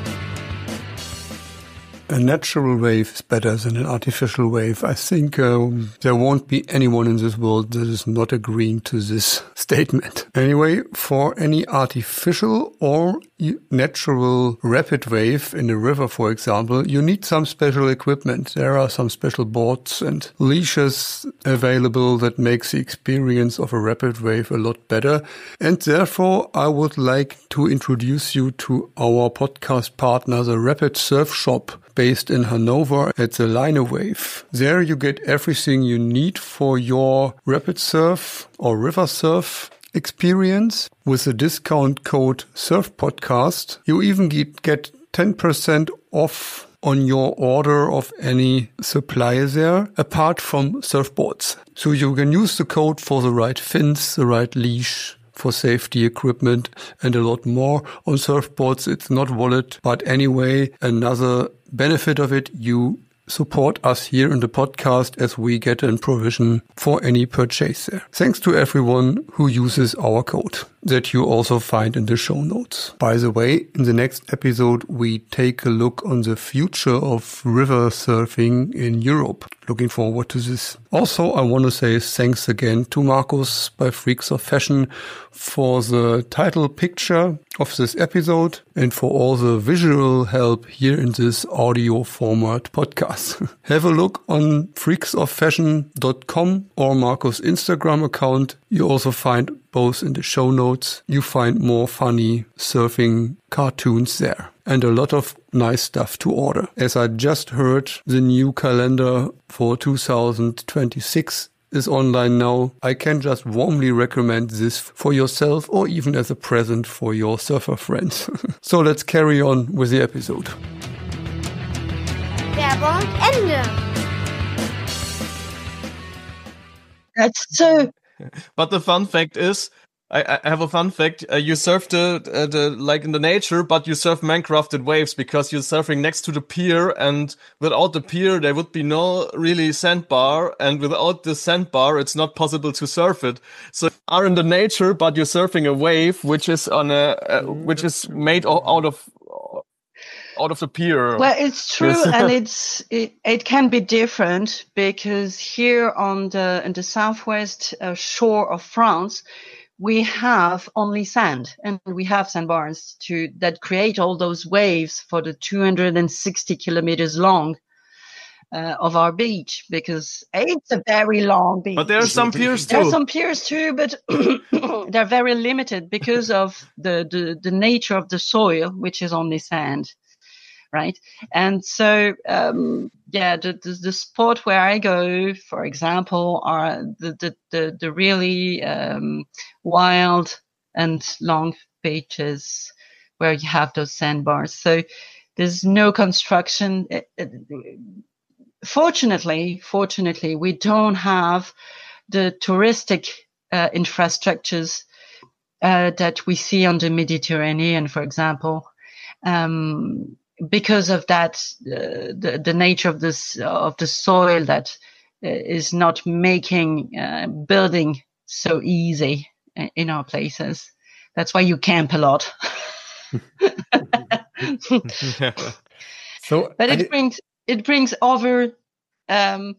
A natural wave is better than an artificial wave. I think um, there won't be anyone in this world that is not agreeing to this statement. Anyway, for any artificial or natural rapid wave in a river, for example, you need some special equipment. There are some special boards and leashes available that makes the experience of a rapid wave a lot better. And therefore, I would like to introduce you to our podcast partner, the Rapid Surf Shop, based in Hanover at the Line Wave. There you get everything you need for your rapid surf or river surf experience. With the discount code SURFPODCAST, you even get, get ten percent off on your order of any supply there, apart from surfboards. So you can use the code for the right fins, the right leash, for safety equipment, and a lot more. On surfboards, it's not wallet, but anyway, another benefit of it, you support us here in the podcast as we get a provision for any purchase there. Thanks to everyone who uses our code that you also find in the show notes. By the way, in the next episode, we take a look on the future of river surfing in Europe. Looking forward to this. Also, I want to say thanks again to Markus by Freaks of Fashion for the title picture of this episode and for all the visual help here in this audio format podcast. Have a look on freaks of fashion dot com or Markus' Instagram account. You also find both in the show notes. You find more funny surfing cartoons there and a lot of nice stuff to order. As I just heard, the new calendar for two thousand twenty-six is online now. I can just warmly recommend this for yourself or even as a present for your surfer friends. So let's carry on with the episode. Werbung Ende. That's so. But the fun fact is, I, I have a fun fact. Uh, you surf the, uh, the like in the nature, but you surf man-crafted waves because you're surfing next to the pier, and without the pier, there would be no really sandbar, and without the sandbar, it's not possible to surf it. So you are in the nature, but you're surfing a wave which is on a uh, which is made o- out of out of the pier. Well, it's true, Yes. and it's it, it can be different because here on the in the southwest uh, shore of France, we have only sand, and we have sandbars to that create all those waves for the two hundred sixty kilometers long uh, of our beach, because it's a very long beach. But there are some piers There are too. some piers too, but they're very limited because of the, the, the nature of the soil, which is only sand, right? And so, um, yeah, the, the, the spot where I go, for example, are the, the, the, the really um, wild and long beaches where you have those sandbars. So there's no construction. It, it, Fortunately, fortunately, we don't have the touristic uh, infrastructures uh, that we see on the Mediterranean, for example. um, because of that, uh, the, the nature of this, of the soil that uh, is not making uh, building so easy in our places. That's why you camp a lot. So, but it I, brings, it brings over, um,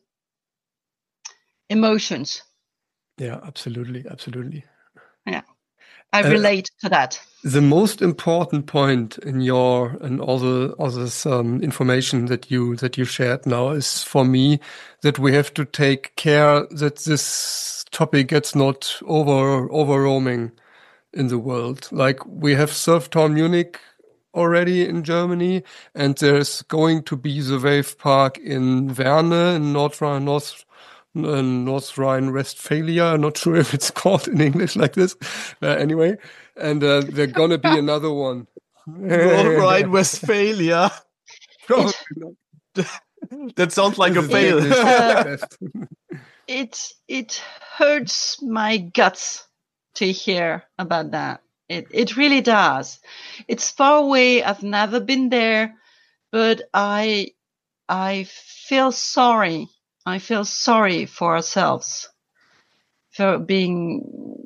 emotions. yeah, absolutely, absolutely. Yeah. I Uh, relate to that. The most important point in your and all the all this um, information that you that you shared now is for me that we have to take care that this topic gets not over over roaming in the world. Like we have Surftown Munich already in Germany, and there's going to be the wave park in Werne in North Rhine North. Uh, North Rhine-Westphalia. I'm not sure if it's called in English like this. Uh, anyway, and uh, there's gonna be another one. North Rhine-Westphalia. Probably not. That sounds like This a is fail. English at best. It it hurts my guts to hear about that. It it really does. It's far away. I've never been there, but I I feel sorry. I feel sorry for ourselves for being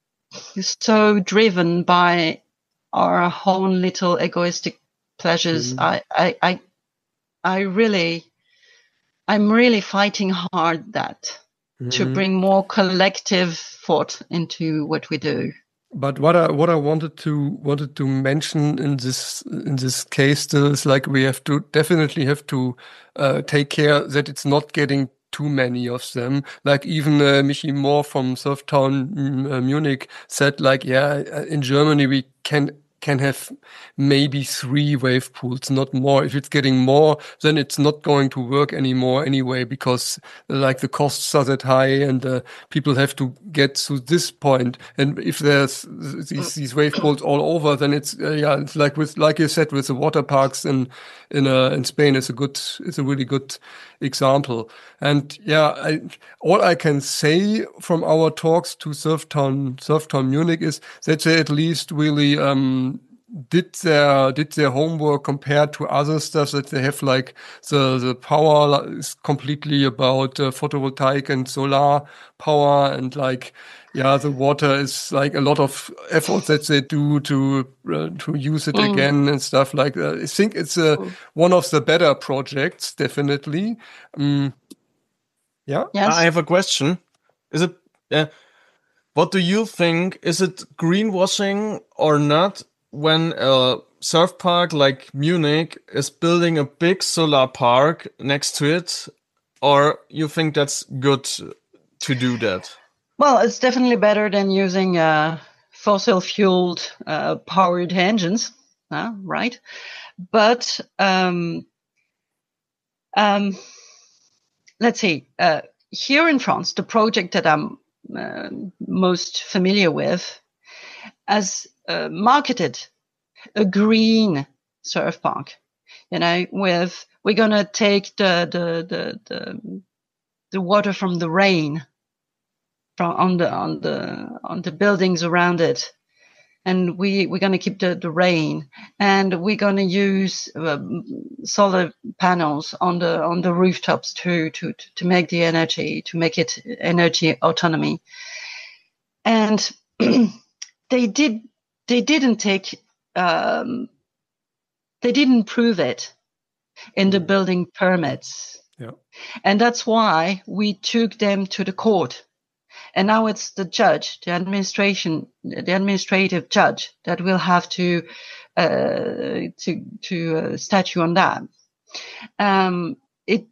so driven by our own little egoistic pleasures. Mhm. I, I, I, I really, I'm really fighting hard that to Mhm. bring more collective thought into what we do. But what I what I wanted to wanted to mention in this in this case still is like we have to definitely have to uh, take care that it's not getting too many of them. Like even uh, Michi Moore from Surftown mm, uh, Munich said, like, yeah, uh, in Germany we can can have maybe three wave pools, not more. If it's getting more, then it's not going to work anymore anyway, because uh, like the costs are that high and uh, people have to get to this point. And if there's these, these wave pools all over, then it's, uh, yeah, it's like with, like you said, with the water parks in, in, uh, in Spain is a good, is a really good example. And yeah, I, all I can say from our talks to Surftown, Surftown Munich is that they at least really, um, did their did their homework compared to other stuff that they have, like the the power is completely about uh, photovoltaic and solar power, and like yeah the water is like a lot of effort that they do to uh, to use it Mm. again and stuff like that. I think it's a Mm. one of the better projects, definitely. Um, yeah. Yes. I have a question. Is it, uh, what do you think? Is it greenwashing or not when a surf park like Munich is building a big solar park next to it? Or you think that's good to do that? Well, it's definitely better than using uh, fossil fueled uh, powered engines, uh, right? But um, um, let's see. Uh, here in France, the project that I'm uh, most familiar with has uh, marketed a green surf park. You know, with we're gonna take the the the the, the water from the rain from on the on the on the buildings around it, and we we're going to keep the, the rain, and we're going to use um, solar panels on the on the rooftops to to to make the energy to make it energy autonomy. And they did they didn't take um, they didn't prove it in the building permits. Yeah. And that's why we took them to the court. And now it's the judge, the administration, the administrative judge that will have to, uh, to, to uh, statue on that. Um, it,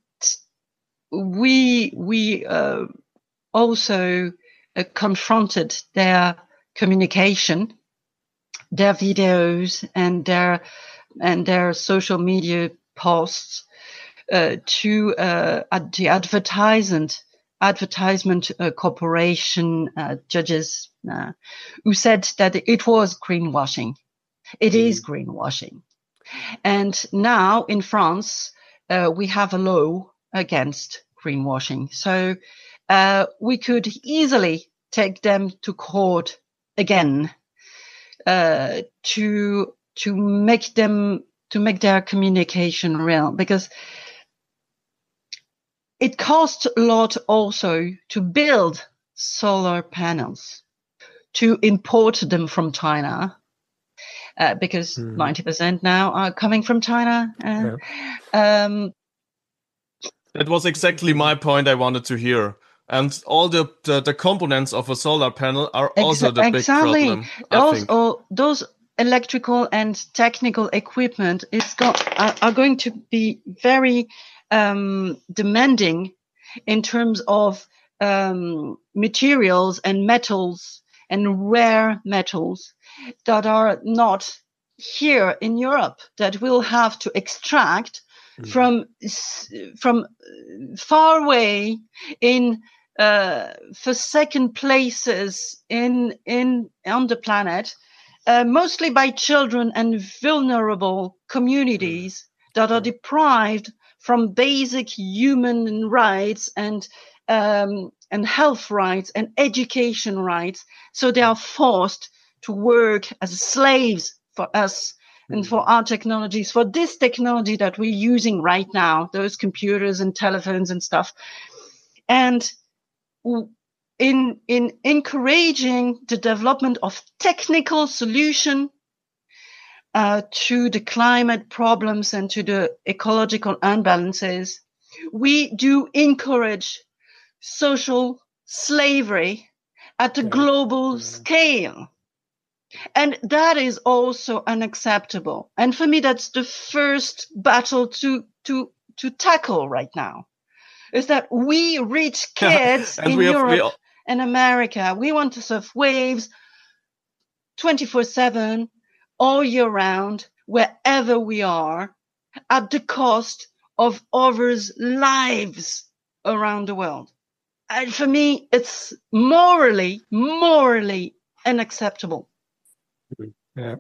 we, we, uh, also uh, confronted their communication, their videos and their, and their social media posts, uh, to, uh, at the advertisement, advertisement uh, corporation uh, judges uh, who said that it was greenwashing. It mm. is greenwashing. And now in France, uh, we have a law against greenwashing. So uh, we could easily take them to court again uh, to to make them, to make their communication real, because it costs a lot also to build solar panels, to import them from China, uh, because mm. ninety percent now are coming from China. Uh, yeah. um, that was exactly my point I wanted to hear. And all the, the, the components of a solar panel are also the exactly. big problem. Those, all, those electrical and technical equipment is go- are, are going to be very um, demanding in terms of um, materials and metals and rare metals that are not here in Europe, that we'll have to extract mm. from from far away in uh, forsaken places in in on the planet, uh, mostly by children and vulnerable communities mm. that are deprived from basic human rights and um, and health rights and education rights. So they are forced to work as slaves for us mm. and for our technologies, for this technology that we're using right now, those computers and telephones and stuff. And in in encouraging the development of technical solution uh, to the climate problems and to the ecological imbalances, we do encourage social slavery at a global mm-hmm. scale. And that is also unacceptable. And for me, that's the first battle to to to tackle right now. Is that we rich kids in have, Europe all... and America, we want to surf waves twenty-four seven, all year round, wherever we are, at the cost of others' lives around the world. And for me, it's morally, morally unacceptable. Yeah.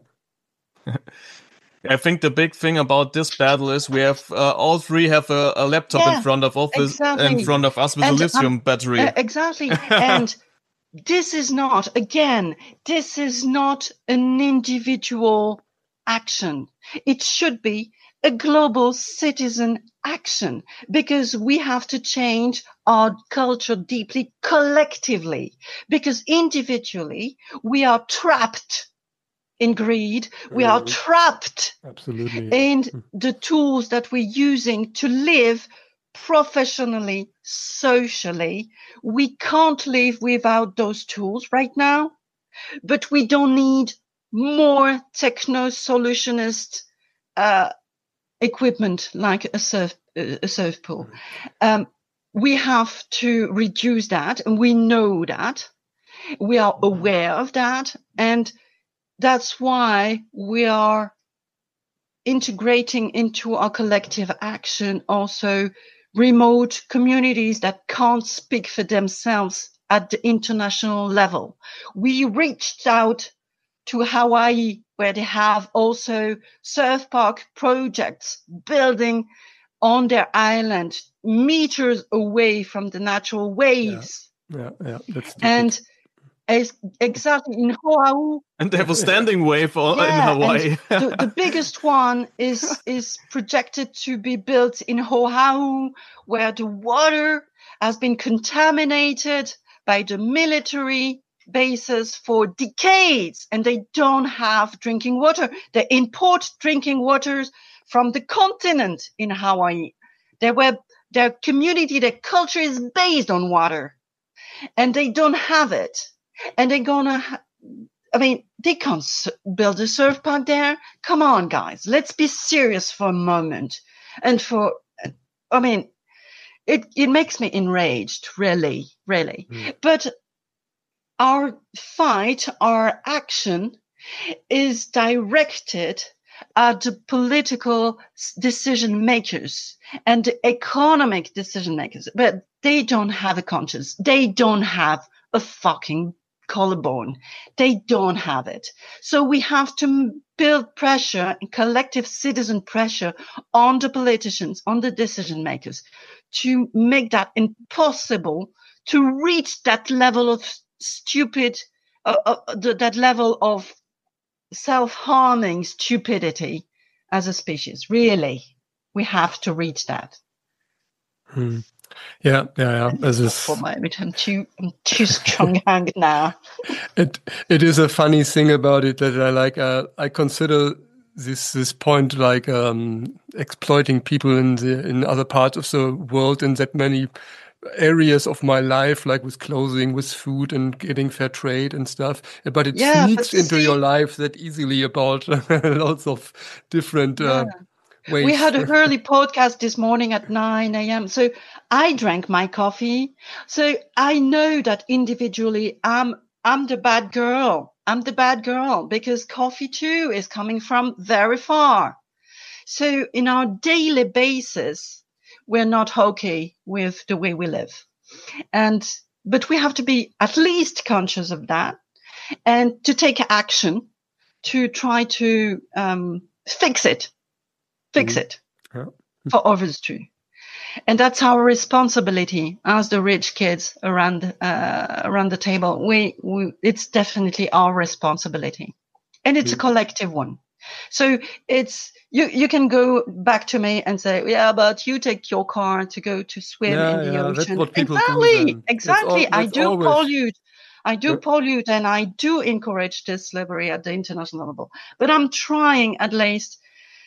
I think the big thing about this battle is we have uh, all three have a, a laptop yeah, in front of office exactly. in front of us with and, a lithium um, battery. Uh, exactly. And this is not, again, this is not an individual action. It should be a global citizen action, because we have to change our culture deeply collectively, because individually we are trapped in greed. We mm. are trapped Absolutely. in mm. the tools that we're using to live professionally, socially. We can't live without those tools right now, but we don't need more techno-solutionist uh, equipment like a surf, uh, a surf pool. Mm. Um, we have to reduce that, and we know that. We are aware of that, and that's why we are integrating into our collective action also remote communities that can't speak for themselves at the international level. We reached out to Hawaii, where they have also surf park projects building on their island, meters away from the natural waves. Yeah, yeah, yeah. That's stupid. And As, exactly in Oahu, and they have a standing wave yeah, in Hawaii. the, the biggest one is is projected to be built in Oahu, where the water has been contaminated by the military bases for decades, and they don't have drinking water. They import drinking waters from the continent in Hawaii. They were, their community, their culture is based on water, and they don't have it. And they're gonna, ha- I mean, they can't s- build a surf park there. Come on, guys, let's be serious for a moment. And for, I mean, it, it makes me enraged, really, really. Mm. But our fight, our action is directed at the political decision makers and the economic decision makers, but they don't have a conscience. They don't have a fucking collarbone. They don't have it. So we have to build pressure and collective citizen pressure on the politicians, on the decision makers, to make that impossible, to reach that level of stupid, uh, uh, the, that level of self-harming stupidity as a species. Really, we have to reach that. Hmm. Yeah, yeah, yeah. This is for my I'm too I'm too strong-handed now. it. It is a funny thing about it that I like. Uh, I consider this this point like um, exploiting people in the in other parts of the world in that many areas of my life, like with clothing, with food, and getting fair trade and stuff. But it Yeah, sneaks but into see, your life that easily about lots of different uh, yeah. ways. We had an early podcast this morning at nine a.m. So I drank my coffee. So I know that individually I'm I'm the bad girl. I'm the bad girl because coffee too is coming from very far. So in our daily basis, we're not okay with the way we live. And but we have to be at least conscious of that and to take action to try to um, fix it. Fix Mhm. it Yeah. for others too. And that's our responsibility as the rich kids around uh, around the table. We, we it's definitely our responsibility, and it's a Mhm. collective one. So it's you. You can go back to me and say, "Yeah, but you take your car to go to swim in Yeah, the yeah, that's ocean." what people do Exactly, then. That's all. exactly. I That's do always. pollute. I do Yeah. pollute, and I do encourage this slavery at the international level. But I'm trying at least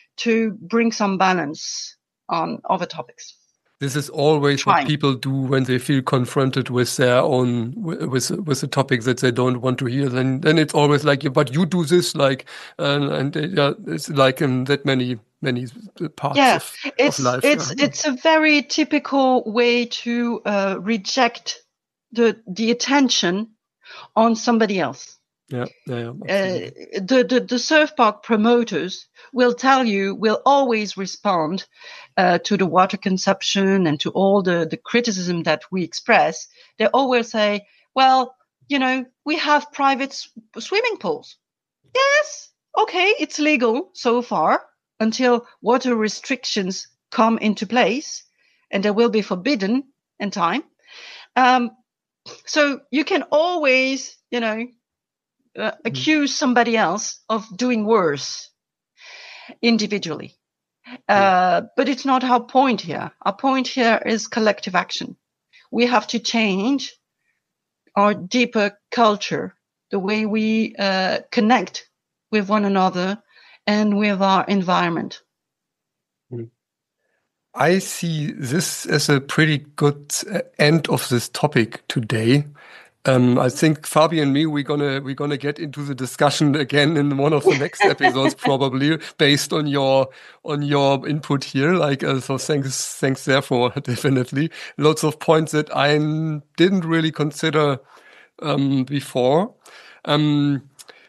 to bring some balance on other topics. This is always what Trying. people do when they feel confronted with their own with with a topic that they don't want to hear. Then then it's always like, yeah, but you do this, like, and, and uh, yeah, it's like in that many many parts Yeah, of of it's life. it's Yeah. it's a very typical way to uh, reject the the attention on somebody else. Yeah, yeah, yeah, Uh, absolutely. the, the the surf park promoters will tell you will always respond uh, to the water consumption and to all the the criticism that we express. They always say, well, you know, we have private s- swimming pools. Yes, okay, it's legal so far until water restrictions come into place, and they will be forbidden in time. Um, so you can always, you know, uh, Mm. accuse somebody else of doing worse individually. Mm. Uh, but it's not our point here. Our point here is collective action. We have to change our deeper culture, the way we uh, connect with one another and with our environment. Mm. I see this as a pretty good uh, end of this topic today. Um, I think Fabi and me, we're gonna we're gonna get into the discussion again in one of the next episodes, probably based on your on your input here. Like, uh, so thanks thanks therefore definitely lots of points that I n- didn't really consider um, before. Um,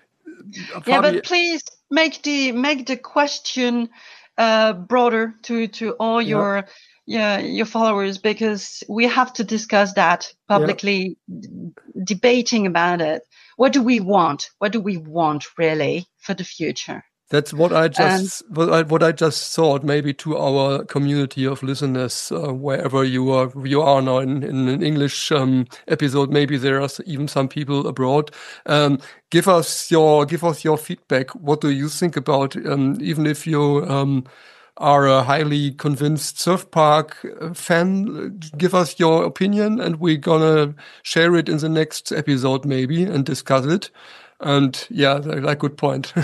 Yeah, Fabi, but please make the make the question uh, broader to to all yeah, your yeah your followers, because we have to discuss that yeah. publicly, d- debating about it. What do we want? What do we want really for the future? That's what I And just what I, what I just thought. Maybe to our community of listeners, uh, wherever you are, you are now in, in an English um, episode. Maybe there are even some people abroad. Um, give us your give us your feedback. What do you think about? Um, even if you um, are a highly convinced surf park uh, fan, give us your opinion, and we're gonna share it in the next episode, maybe, and discuss it. And yeah, like good point.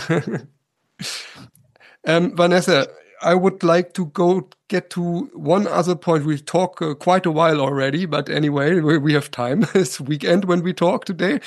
Um, Vanessa, I would like to go get to one other point. We talk uh, quite a while already, but anyway, we, we have time. It's weekend when we talk today.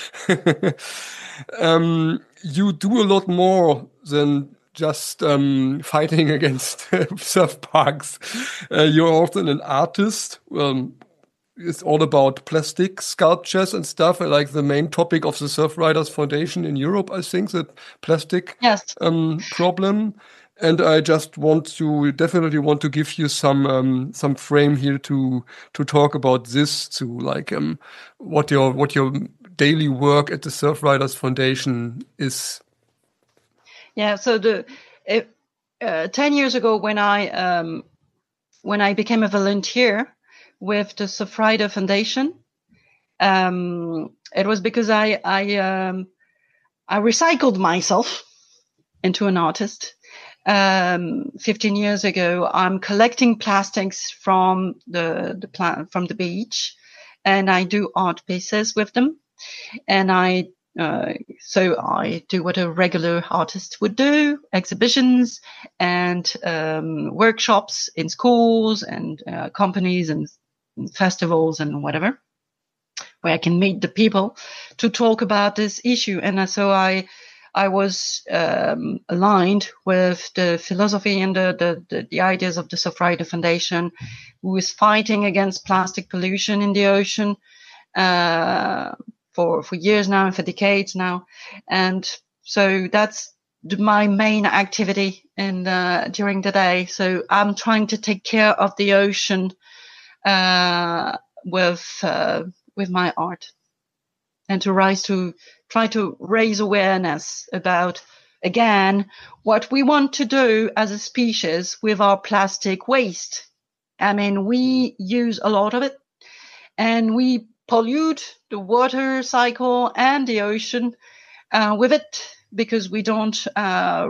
um, you do a lot more than just um, fighting against surf parks. Uh, you're also an artist. Um, it's all about plastic sculptures and stuff. Like the main topic of the Surf Riders Foundation in Europe, I think, the plastic yes, um, problem. And I just want to definitely want to give you some um, some frame here to to talk about this, to like um, what your what your daily work at the Surf Riders Foundation is. yeah. So the it, uh, ten years ago, when I um, when I became a volunteer with the Surfrider Foundation, um, it was because I I um, I recycled myself into an artist. Um, fifteen years ago, I'm collecting plastics from the, the plant, from the beach, and I do art pieces with them. And I, uh, so I do what a regular artist would do, exhibitions and, um, workshops in schools and, uh, companies and festivals and whatever, where I can meet the people to talk about this issue. And so I, I was um, aligned with the philosophy and the, the, the, the ideas of the Surfrider Foundation, who is fighting against plastic pollution in the ocean uh, for for years now and for decades now. And so that's the, my main activity in uh, during the day. So I'm trying to take care of the ocean uh, with uh, with my art, and to rise to try to raise awareness about, again, what we want to do as a species with our plastic waste. I mean, we use a lot of it, and we pollute the water cycle and the ocean uh, with it, because we don't uh,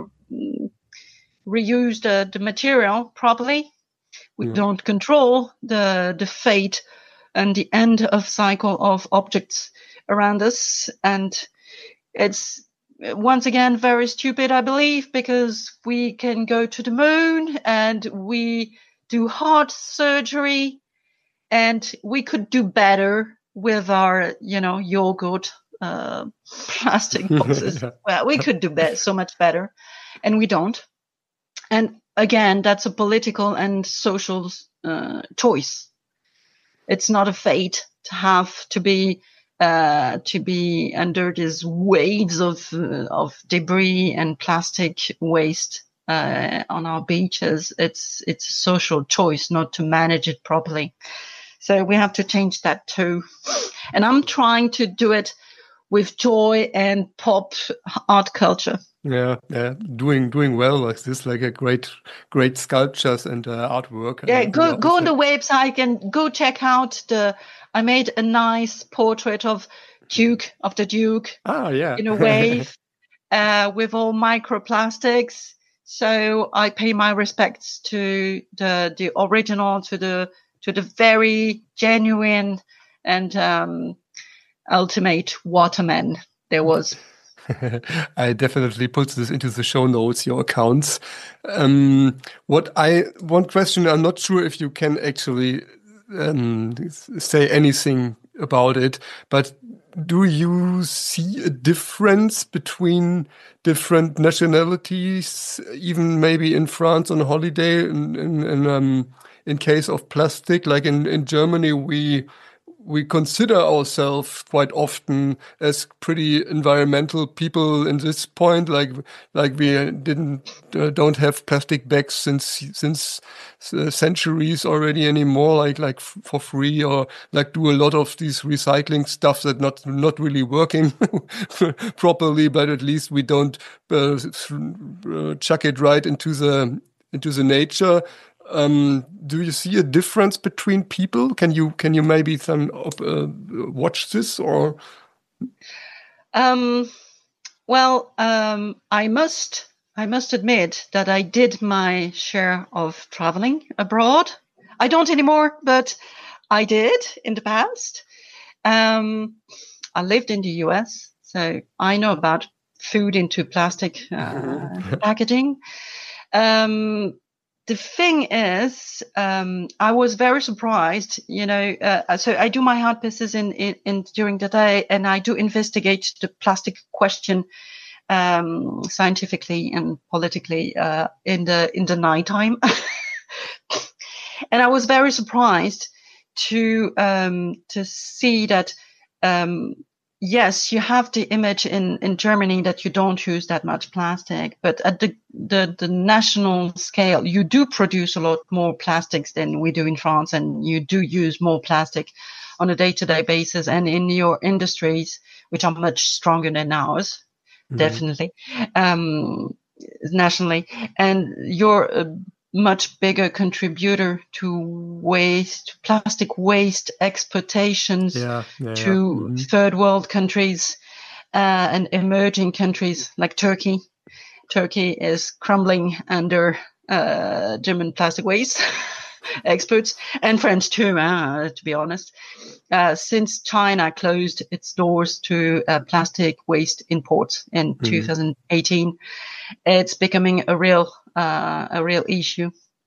reuse the, the material properly. We yeah. don't control the the fate and the end of cycle of objects around us. And it's once again very stupid, I believe, because we can go to the moon and we do heart surgery, and we could do better with our, you know, yogurt uh, plastic boxes. yeah. Well, we could do be- so much better, and we don't. And again, that's a political and social uh, choice. It's not a fate to have to be uh, to be under these waves of uh, of debris and plastic waste uh, on our beaches. It's it's a social choice not to manage it properly. So we have to change that too. And I'm trying to do it with joy and pop art culture. Yeah, yeah, doing doing well like this, like a great great sculptures and uh, artwork. Yeah, and go go on the website and go check out the. I made a nice portrait of Duke of the Duke. Ah, yeah, in a wave uh, with all microplastics. So I pay my respects to the the original, to the to the very genuine and um, ultimate waterman there was. I definitely put this into the show notes, your accounts. Um, what I, one question, I'm not sure if you can actually um, say anything about it, but do you see a difference between different nationalities, even maybe in France on holiday, in, in, in, um, in case of plastic? Like in, in Germany, we we consider ourselves quite often as pretty environmental people in this point, like like we didn't uh, don't have plastic bags since since uh, centuries already anymore, like like f- for free, or like do a lot of these recycling stuff that not not really working properly, but at least we don't uh, uh, chuck it right into the into the nature. Um, do you see a difference between people? Can you can you maybe some uh, watch this or? Um, well, um, I must I must admit that I did my share of traveling abroad. I don't anymore, but I did in the past. Um, I lived in the U S, so I know about food into plastic uh, packaging. Um, The thing is, um, I was very surprised, you know, uh, so I do my art pieces in, in, in during the day, and I do investigate the plastic question, um, scientifically and politically, uh, in the, in the nighttime. And I was very surprised to, um, to see that, um, yes, you have the image in, in Germany that you don't use that much plastic, but at the, the, the national scale, you do produce a lot more plastics than we do in France, and you do use more plastic on a day-to-day basis, and in your industries, which are much stronger than ours, mm-hmm. definitely, um, nationally, and you're a much bigger contributor to waste, plastic waste exportations yeah, yeah, to yeah. Mm-hmm. third world countries uh, and emerging countries like Turkey, Turkey is crumbling under uh, German plastic waste experts, and French too, uh, to be honest. Uh, since China closed its doors to uh, plastic waste imports in mm-hmm. two thousand eighteen, it's becoming a real uh, a real issue.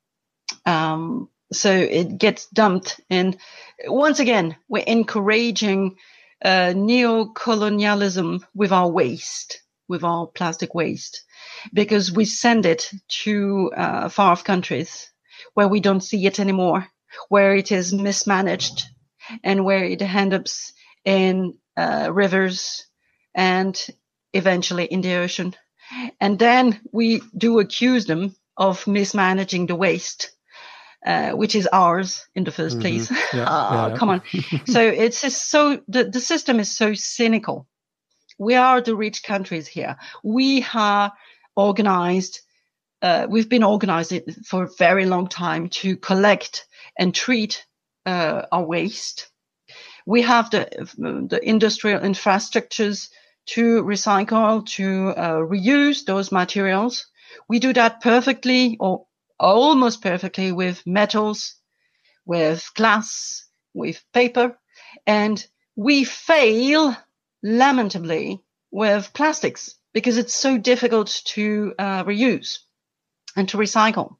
Um, so it gets dumped, and once again, we're encouraging uh, neo-colonialism with our waste, with our plastic waste, because we send it to uh, far-off countries where we don't see it anymore, where it is mismanaged, and where it ends up in uh, rivers and eventually in the ocean. And then we do accuse them of mismanaging the waste, uh, which is ours in the first mm-hmm. place. Yeah, uh, yeah, yeah. Come on. So it's just so, the, the system is so cynical. We are the rich countries here. We are organized. Uh, we've been organized for a very long time to collect and treat uh, our waste. We have the the industrial infrastructures to recycle, to uh, reuse those materials. We do that perfectly, or almost perfectly, with metals, with glass, with paper, and we fail lamentably with plastics because it's so difficult to uh, reuse and to recycle.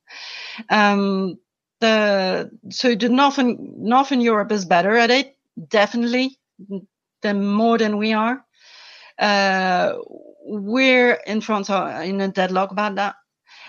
Um, the, so the Northern, Northern Europe is better at it, definitely, than more than we are. Uh, we're in France are in a deadlock about that.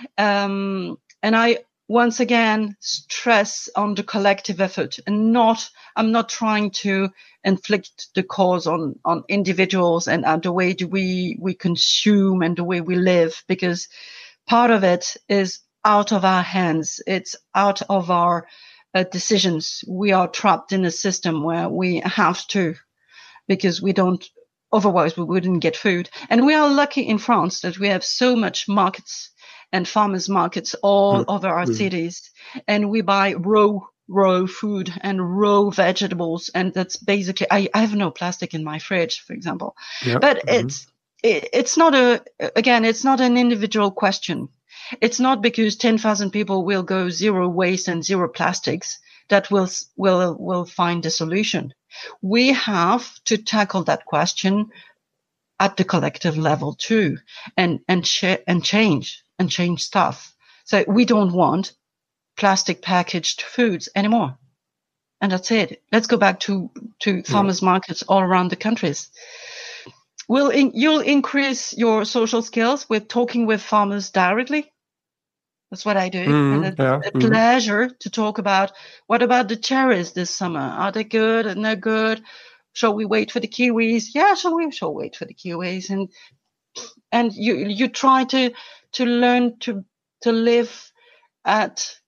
Um, and I once again stress on the collective effort, and not, I'm not trying to inflict the cause on, on individuals and uh, the way do we, we consume and the way we live, because part of it is out of our hands. It's out of our uh, decisions. We are trapped in a system where we have to, because we don't, otherwise we wouldn't get food. And we are lucky in France that we have so much markets and farmers markets all mm. over our mm. cities. And we buy raw, raw food and raw vegetables. And that's basically, I, I have no plastic in my fridge, for example. Yep. But mm-hmm. it's, it, it's not a, again, it's not an individual question. It's not because ten thousand people will go zero waste and zero plastics that will, will, will find a solution. We have to tackle that question at the collective level too, and, and, ch- and change, and change stuff. So we don't want plastic packaged foods anymore. And that's it. Let's go back to, to farmers yeah. markets all around the countries. Will in, you'll increase your social skills with talking with farmers directly. That's what I do. Mm, and it's yeah, a mm. pleasure to talk about, what about the cherries this summer? Are they good and they're good? Shall we wait for the kiwis? Yeah, shall we? Shall wait for the kiwis. And, and you, you try to, to learn to, to live at,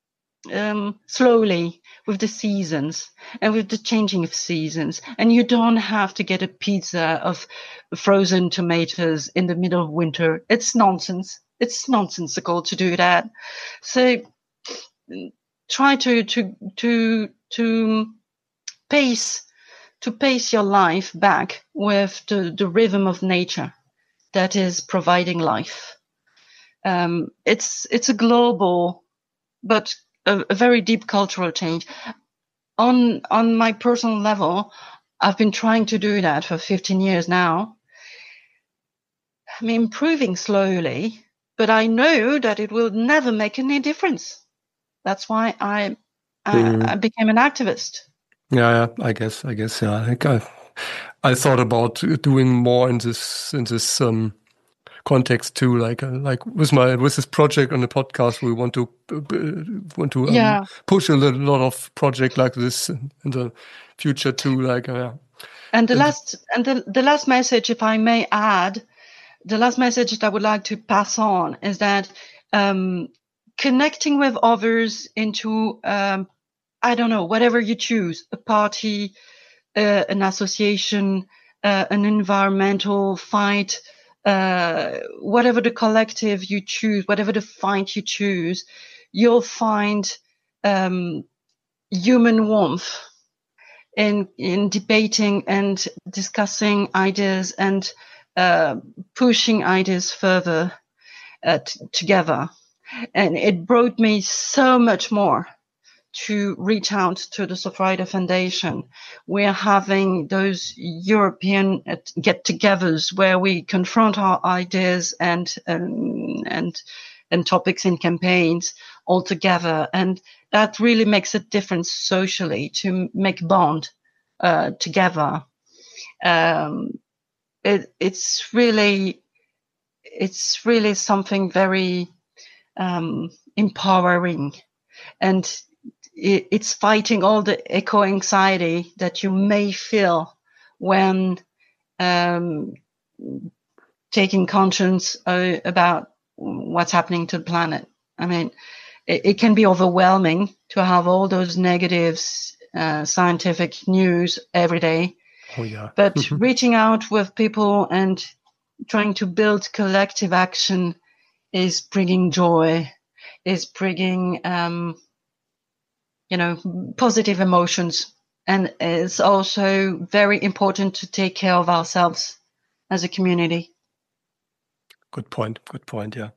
um, slowly with the seasons and with the changing of seasons. And you don't have to get a pizza of frozen tomatoes in the middle of winter. It's nonsense. It's nonsensical to do that. So try to, to, to, to pace, to pace your life back with the, the rhythm of nature that is providing life. Um, it's, it's a global, but a, a very deep cultural change. On, on my personal level, I've been trying to do that for fifteen years now. I'm improving slowly, but I know that it will never make any difference. That's why I, I, mm. I became an activist. Yeah, yeah, I guess, I guess, yeah. I think I, I thought about doing more in this, in this, um, context too, like, uh, like with my, with this project on the podcast, we want to, uh, want to, um, yeah. push a little, lot of project like this in, in the future too, like, uh, yeah. And the and last, and the, the last message, if I may add, the last message that I would like to pass on is that, um, connecting with others into, um, I don't know, whatever you choose, a party, uh, an association, uh, an environmental fight, uh, whatever the collective you choose, whatever the fight you choose, you'll find, um, human warmth in, in debating and discussing ideas and, uh, pushing ideas further. uh, t- together. And it brought me so much more to reach out to the Surfrider Foundation. We're having those European get-togethers where we confront our ideas and um, and and topics in campaigns all together, and that really makes a difference socially to make bond uh, together. Um, it, it's really it's really something very um, empowering, and it's fighting all the eco anxiety that you may feel when um, taking conscience uh, about what's happening to the planet. I mean, it, it can be overwhelming to have all those negatives, uh, scientific news every day. Oh, yeah. But reaching out with people and trying to build collective action is bringing joy, is bringing um, you know, positive emotions. And it's also very important to take care of ourselves as a community. Good point. Good point. Yeah.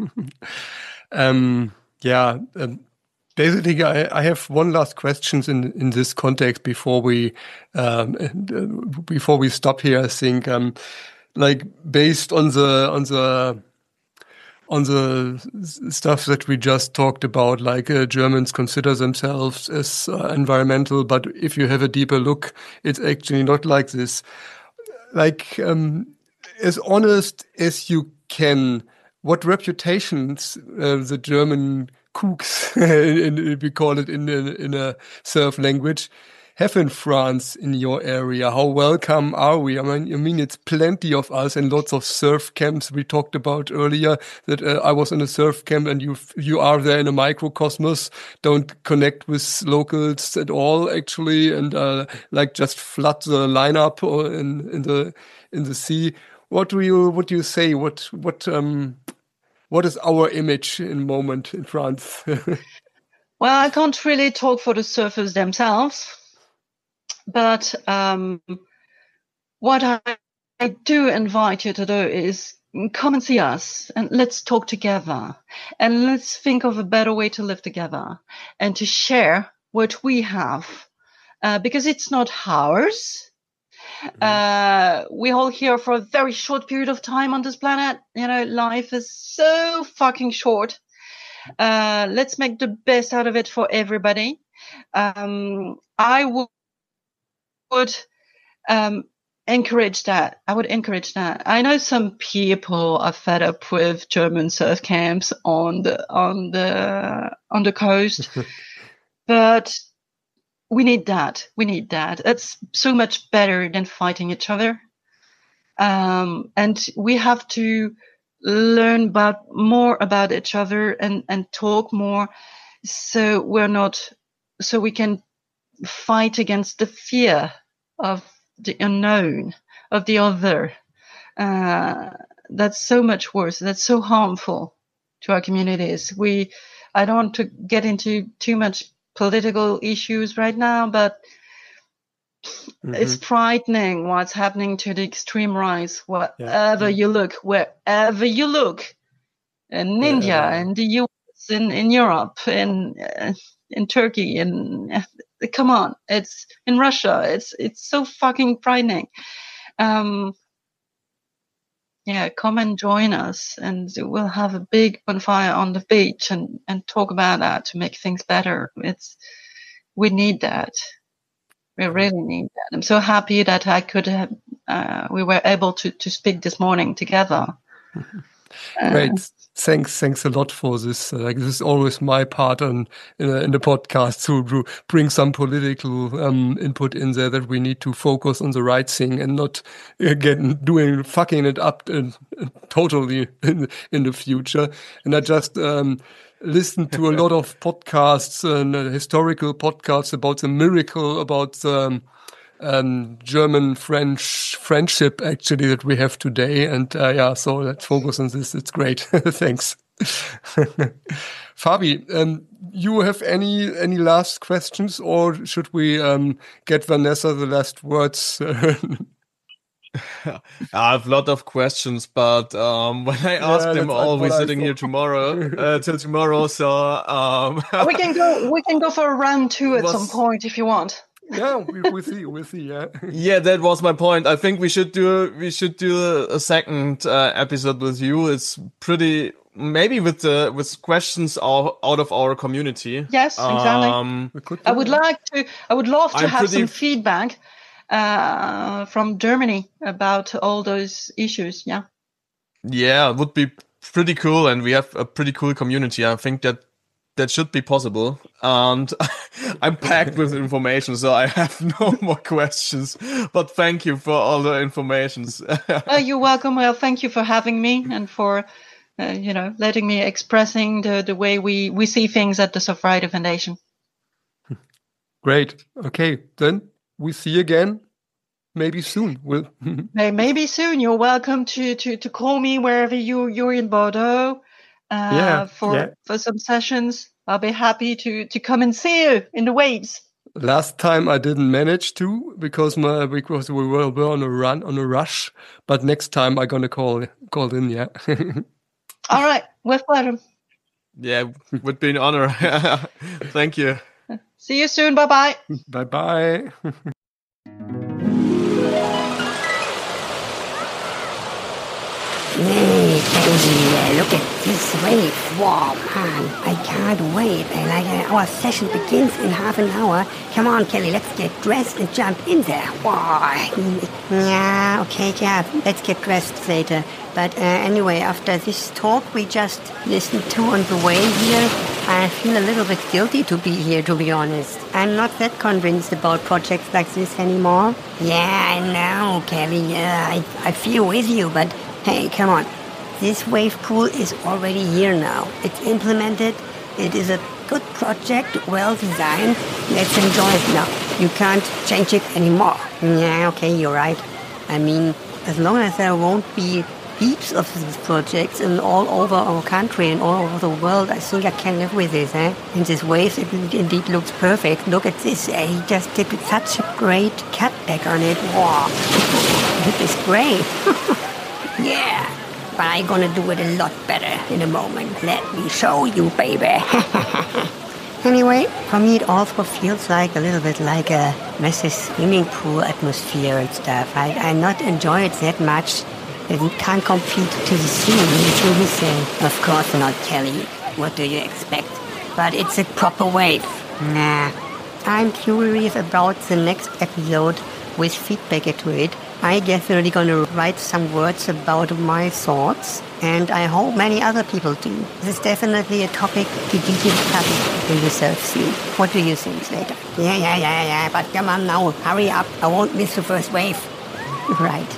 um, yeah. Um, basically, I, I have one last question in, in this context before we, um, uh, before we stop here. I think, um, like based on the, on the, on the stuff that we just talked about, like uh, Germans consider themselves as uh, environmental, but if you have a deeper look, it's actually not like this. Like, um, as honest as you can, what reputations uh, the German kooks, in, in, we call it in, in, in a surf language, have in France, in your area? How welcome are we? I mean, I mean, it's plenty of us and lots of surf camps. We talked about earlier that uh, I was in a surf camp, and you you are there in a microcosmos. Don't connect with locals at all, actually, and uh, like just flood the lineup or in in the in the sea. What do you what do you say? What what um what is our image in moment in France? Well, I can't really talk for the surfers themselves. But um, what I, I do invite you to do is come and see us and let's talk together and let's think of a better way to live together and to share what we have uh, because it's not ours. Mm-hmm. Uh, we're all here for a very short period of time on this planet. You know, life is so fucking short. Uh, let's make the best out of it for everybody. Um, I would would um, encourage that. I would encourage that. I know some people are fed up with German surf camps on the on the on the coast, but we need that. We need that. It's so much better than fighting each other. Um, and we have to learn about more about each other and and talk more, so we're not so we can fight against the fear of the unknown, of the other. Uh, that's so much worse. That's so harmful to our communities. We, I don't want to get into too much political issues right now, but mm-hmm. It's frightening what's happening to the extreme rise. Wherever yeah. you look, wherever you look, in yeah, India, yeah. in the U S, in, in Europe, in uh, in Turkey, in uh, come on, it's in Russia. It's it's so fucking frightening. Um, yeah, come and join us, and we'll have a big bonfire on the beach and and talk about that to make things better. It's we need that. We really need that. I'm so happy that I could have. Uh, we were able to to speak this morning together. Great. Uh, Thanks, thanks a lot for this. Uh, like this is always my part on in, in the podcast to, to bring some political um, input in there, that we need to focus on the right thing and not again doing fucking it up and, and totally in in the future. And I just um, listened to a lot of podcasts and uh, historical podcasts about the miracle about um, um, German-French friendship actually that we have today. And uh, yeah, so let's focus on this. It's great. Thanks. Fabi, um, you have any any last questions, or should we um, get Vanessa the last words? I have a lot of questions, but um, when I ask Yeah, them that's all, we're what I sitting here thought. tomorrow uh, till tomorrow. So um, We can go. We can go for a round two at Was- some point if you want. Yeah, we, we'll see. We'll see. Yeah. yeah, that was my point. I think we should do we should do a, a second uh, episode with you. It's pretty maybe with the with questions out, out of our community. Yes, exactly. Um, We could I do would that. like to. I would love to I'm have pretty- some feedback uh, from Germany about all those issues. Yeah. Yeah, it would be pretty cool, and we have a pretty cool community. I think that that should be possible. And I'm packed with information, so I have no more questions. But thank you for all the informations. Oh, you're welcome. Well, thank you for having me and for, uh, you know, letting me expressing the, the way we, we see things at the Surfrider Foundation. Great. Okay, then we see you again. Maybe soon. We'll. May- Maybe soon. You're welcome to, to, to call me wherever you, you're in Bordeaux uh, Yeah, for, yeah. for some sessions. I'll be happy to, to come and see you in the waves. Last time I didn't manage to because my because we were, were on a run on a rush. But next time I'm gonna call call in. Yeah. All right. With pleasure. yeah, would be an honor. Thank you. See you soon. Bye-bye. Bye bye. Hey, Benji, look at this wave. Wow, man, I can't wait. And like, uh, our session begins in half an hour. Come on, Kelly, let's get dressed and jump in there. Wow. Yeah, okay, yeah, let's get dressed later. But uh, anyway, after this talk we just listened to on the way here, I feel a little bit guilty to be here, to be honest. I'm not that convinced about projects like this anymore. Yeah, I know, Kelly. Yeah, I, I feel with you, but hey, come on. This wave pool is already here now. It's implemented. It is a good project, well designed. Let's enjoy it now. You can't change it anymore. Yeah, okay, you're right. I mean, as long as there won't be heaps of these projects and all over our country and all over the world, I think I can live with this, eh? And this wave, it indeed looks perfect. Look at this, eh? He just did such a great cutback on it. Wow. This is great. Yeah, but I'm gonna do it a lot better in a moment. Let me show you, baby. Anyway, for me it also feels like a little bit like a massive swimming pool atmosphere and stuff. I, I not enjoy it that much. It can't compete to the sea, you feel me say? Of course not, Kelly. What do you expect? But it's a proper wave. Nah. I'm curious about the next episode with feedback to it. I definitely gonna write some words about my thoughts, and I hope many other people do. This is definitely a topic to be discussed in the surf scene. What do you think, later? Yeah, yeah, yeah, yeah, but come on now, hurry up. I won't miss the first wave. Right.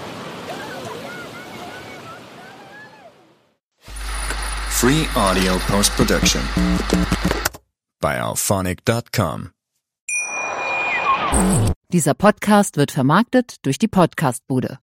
Free audio post-production bei auphonic dot com. Dieser Podcast wird vermarktet durch die Podcastbude.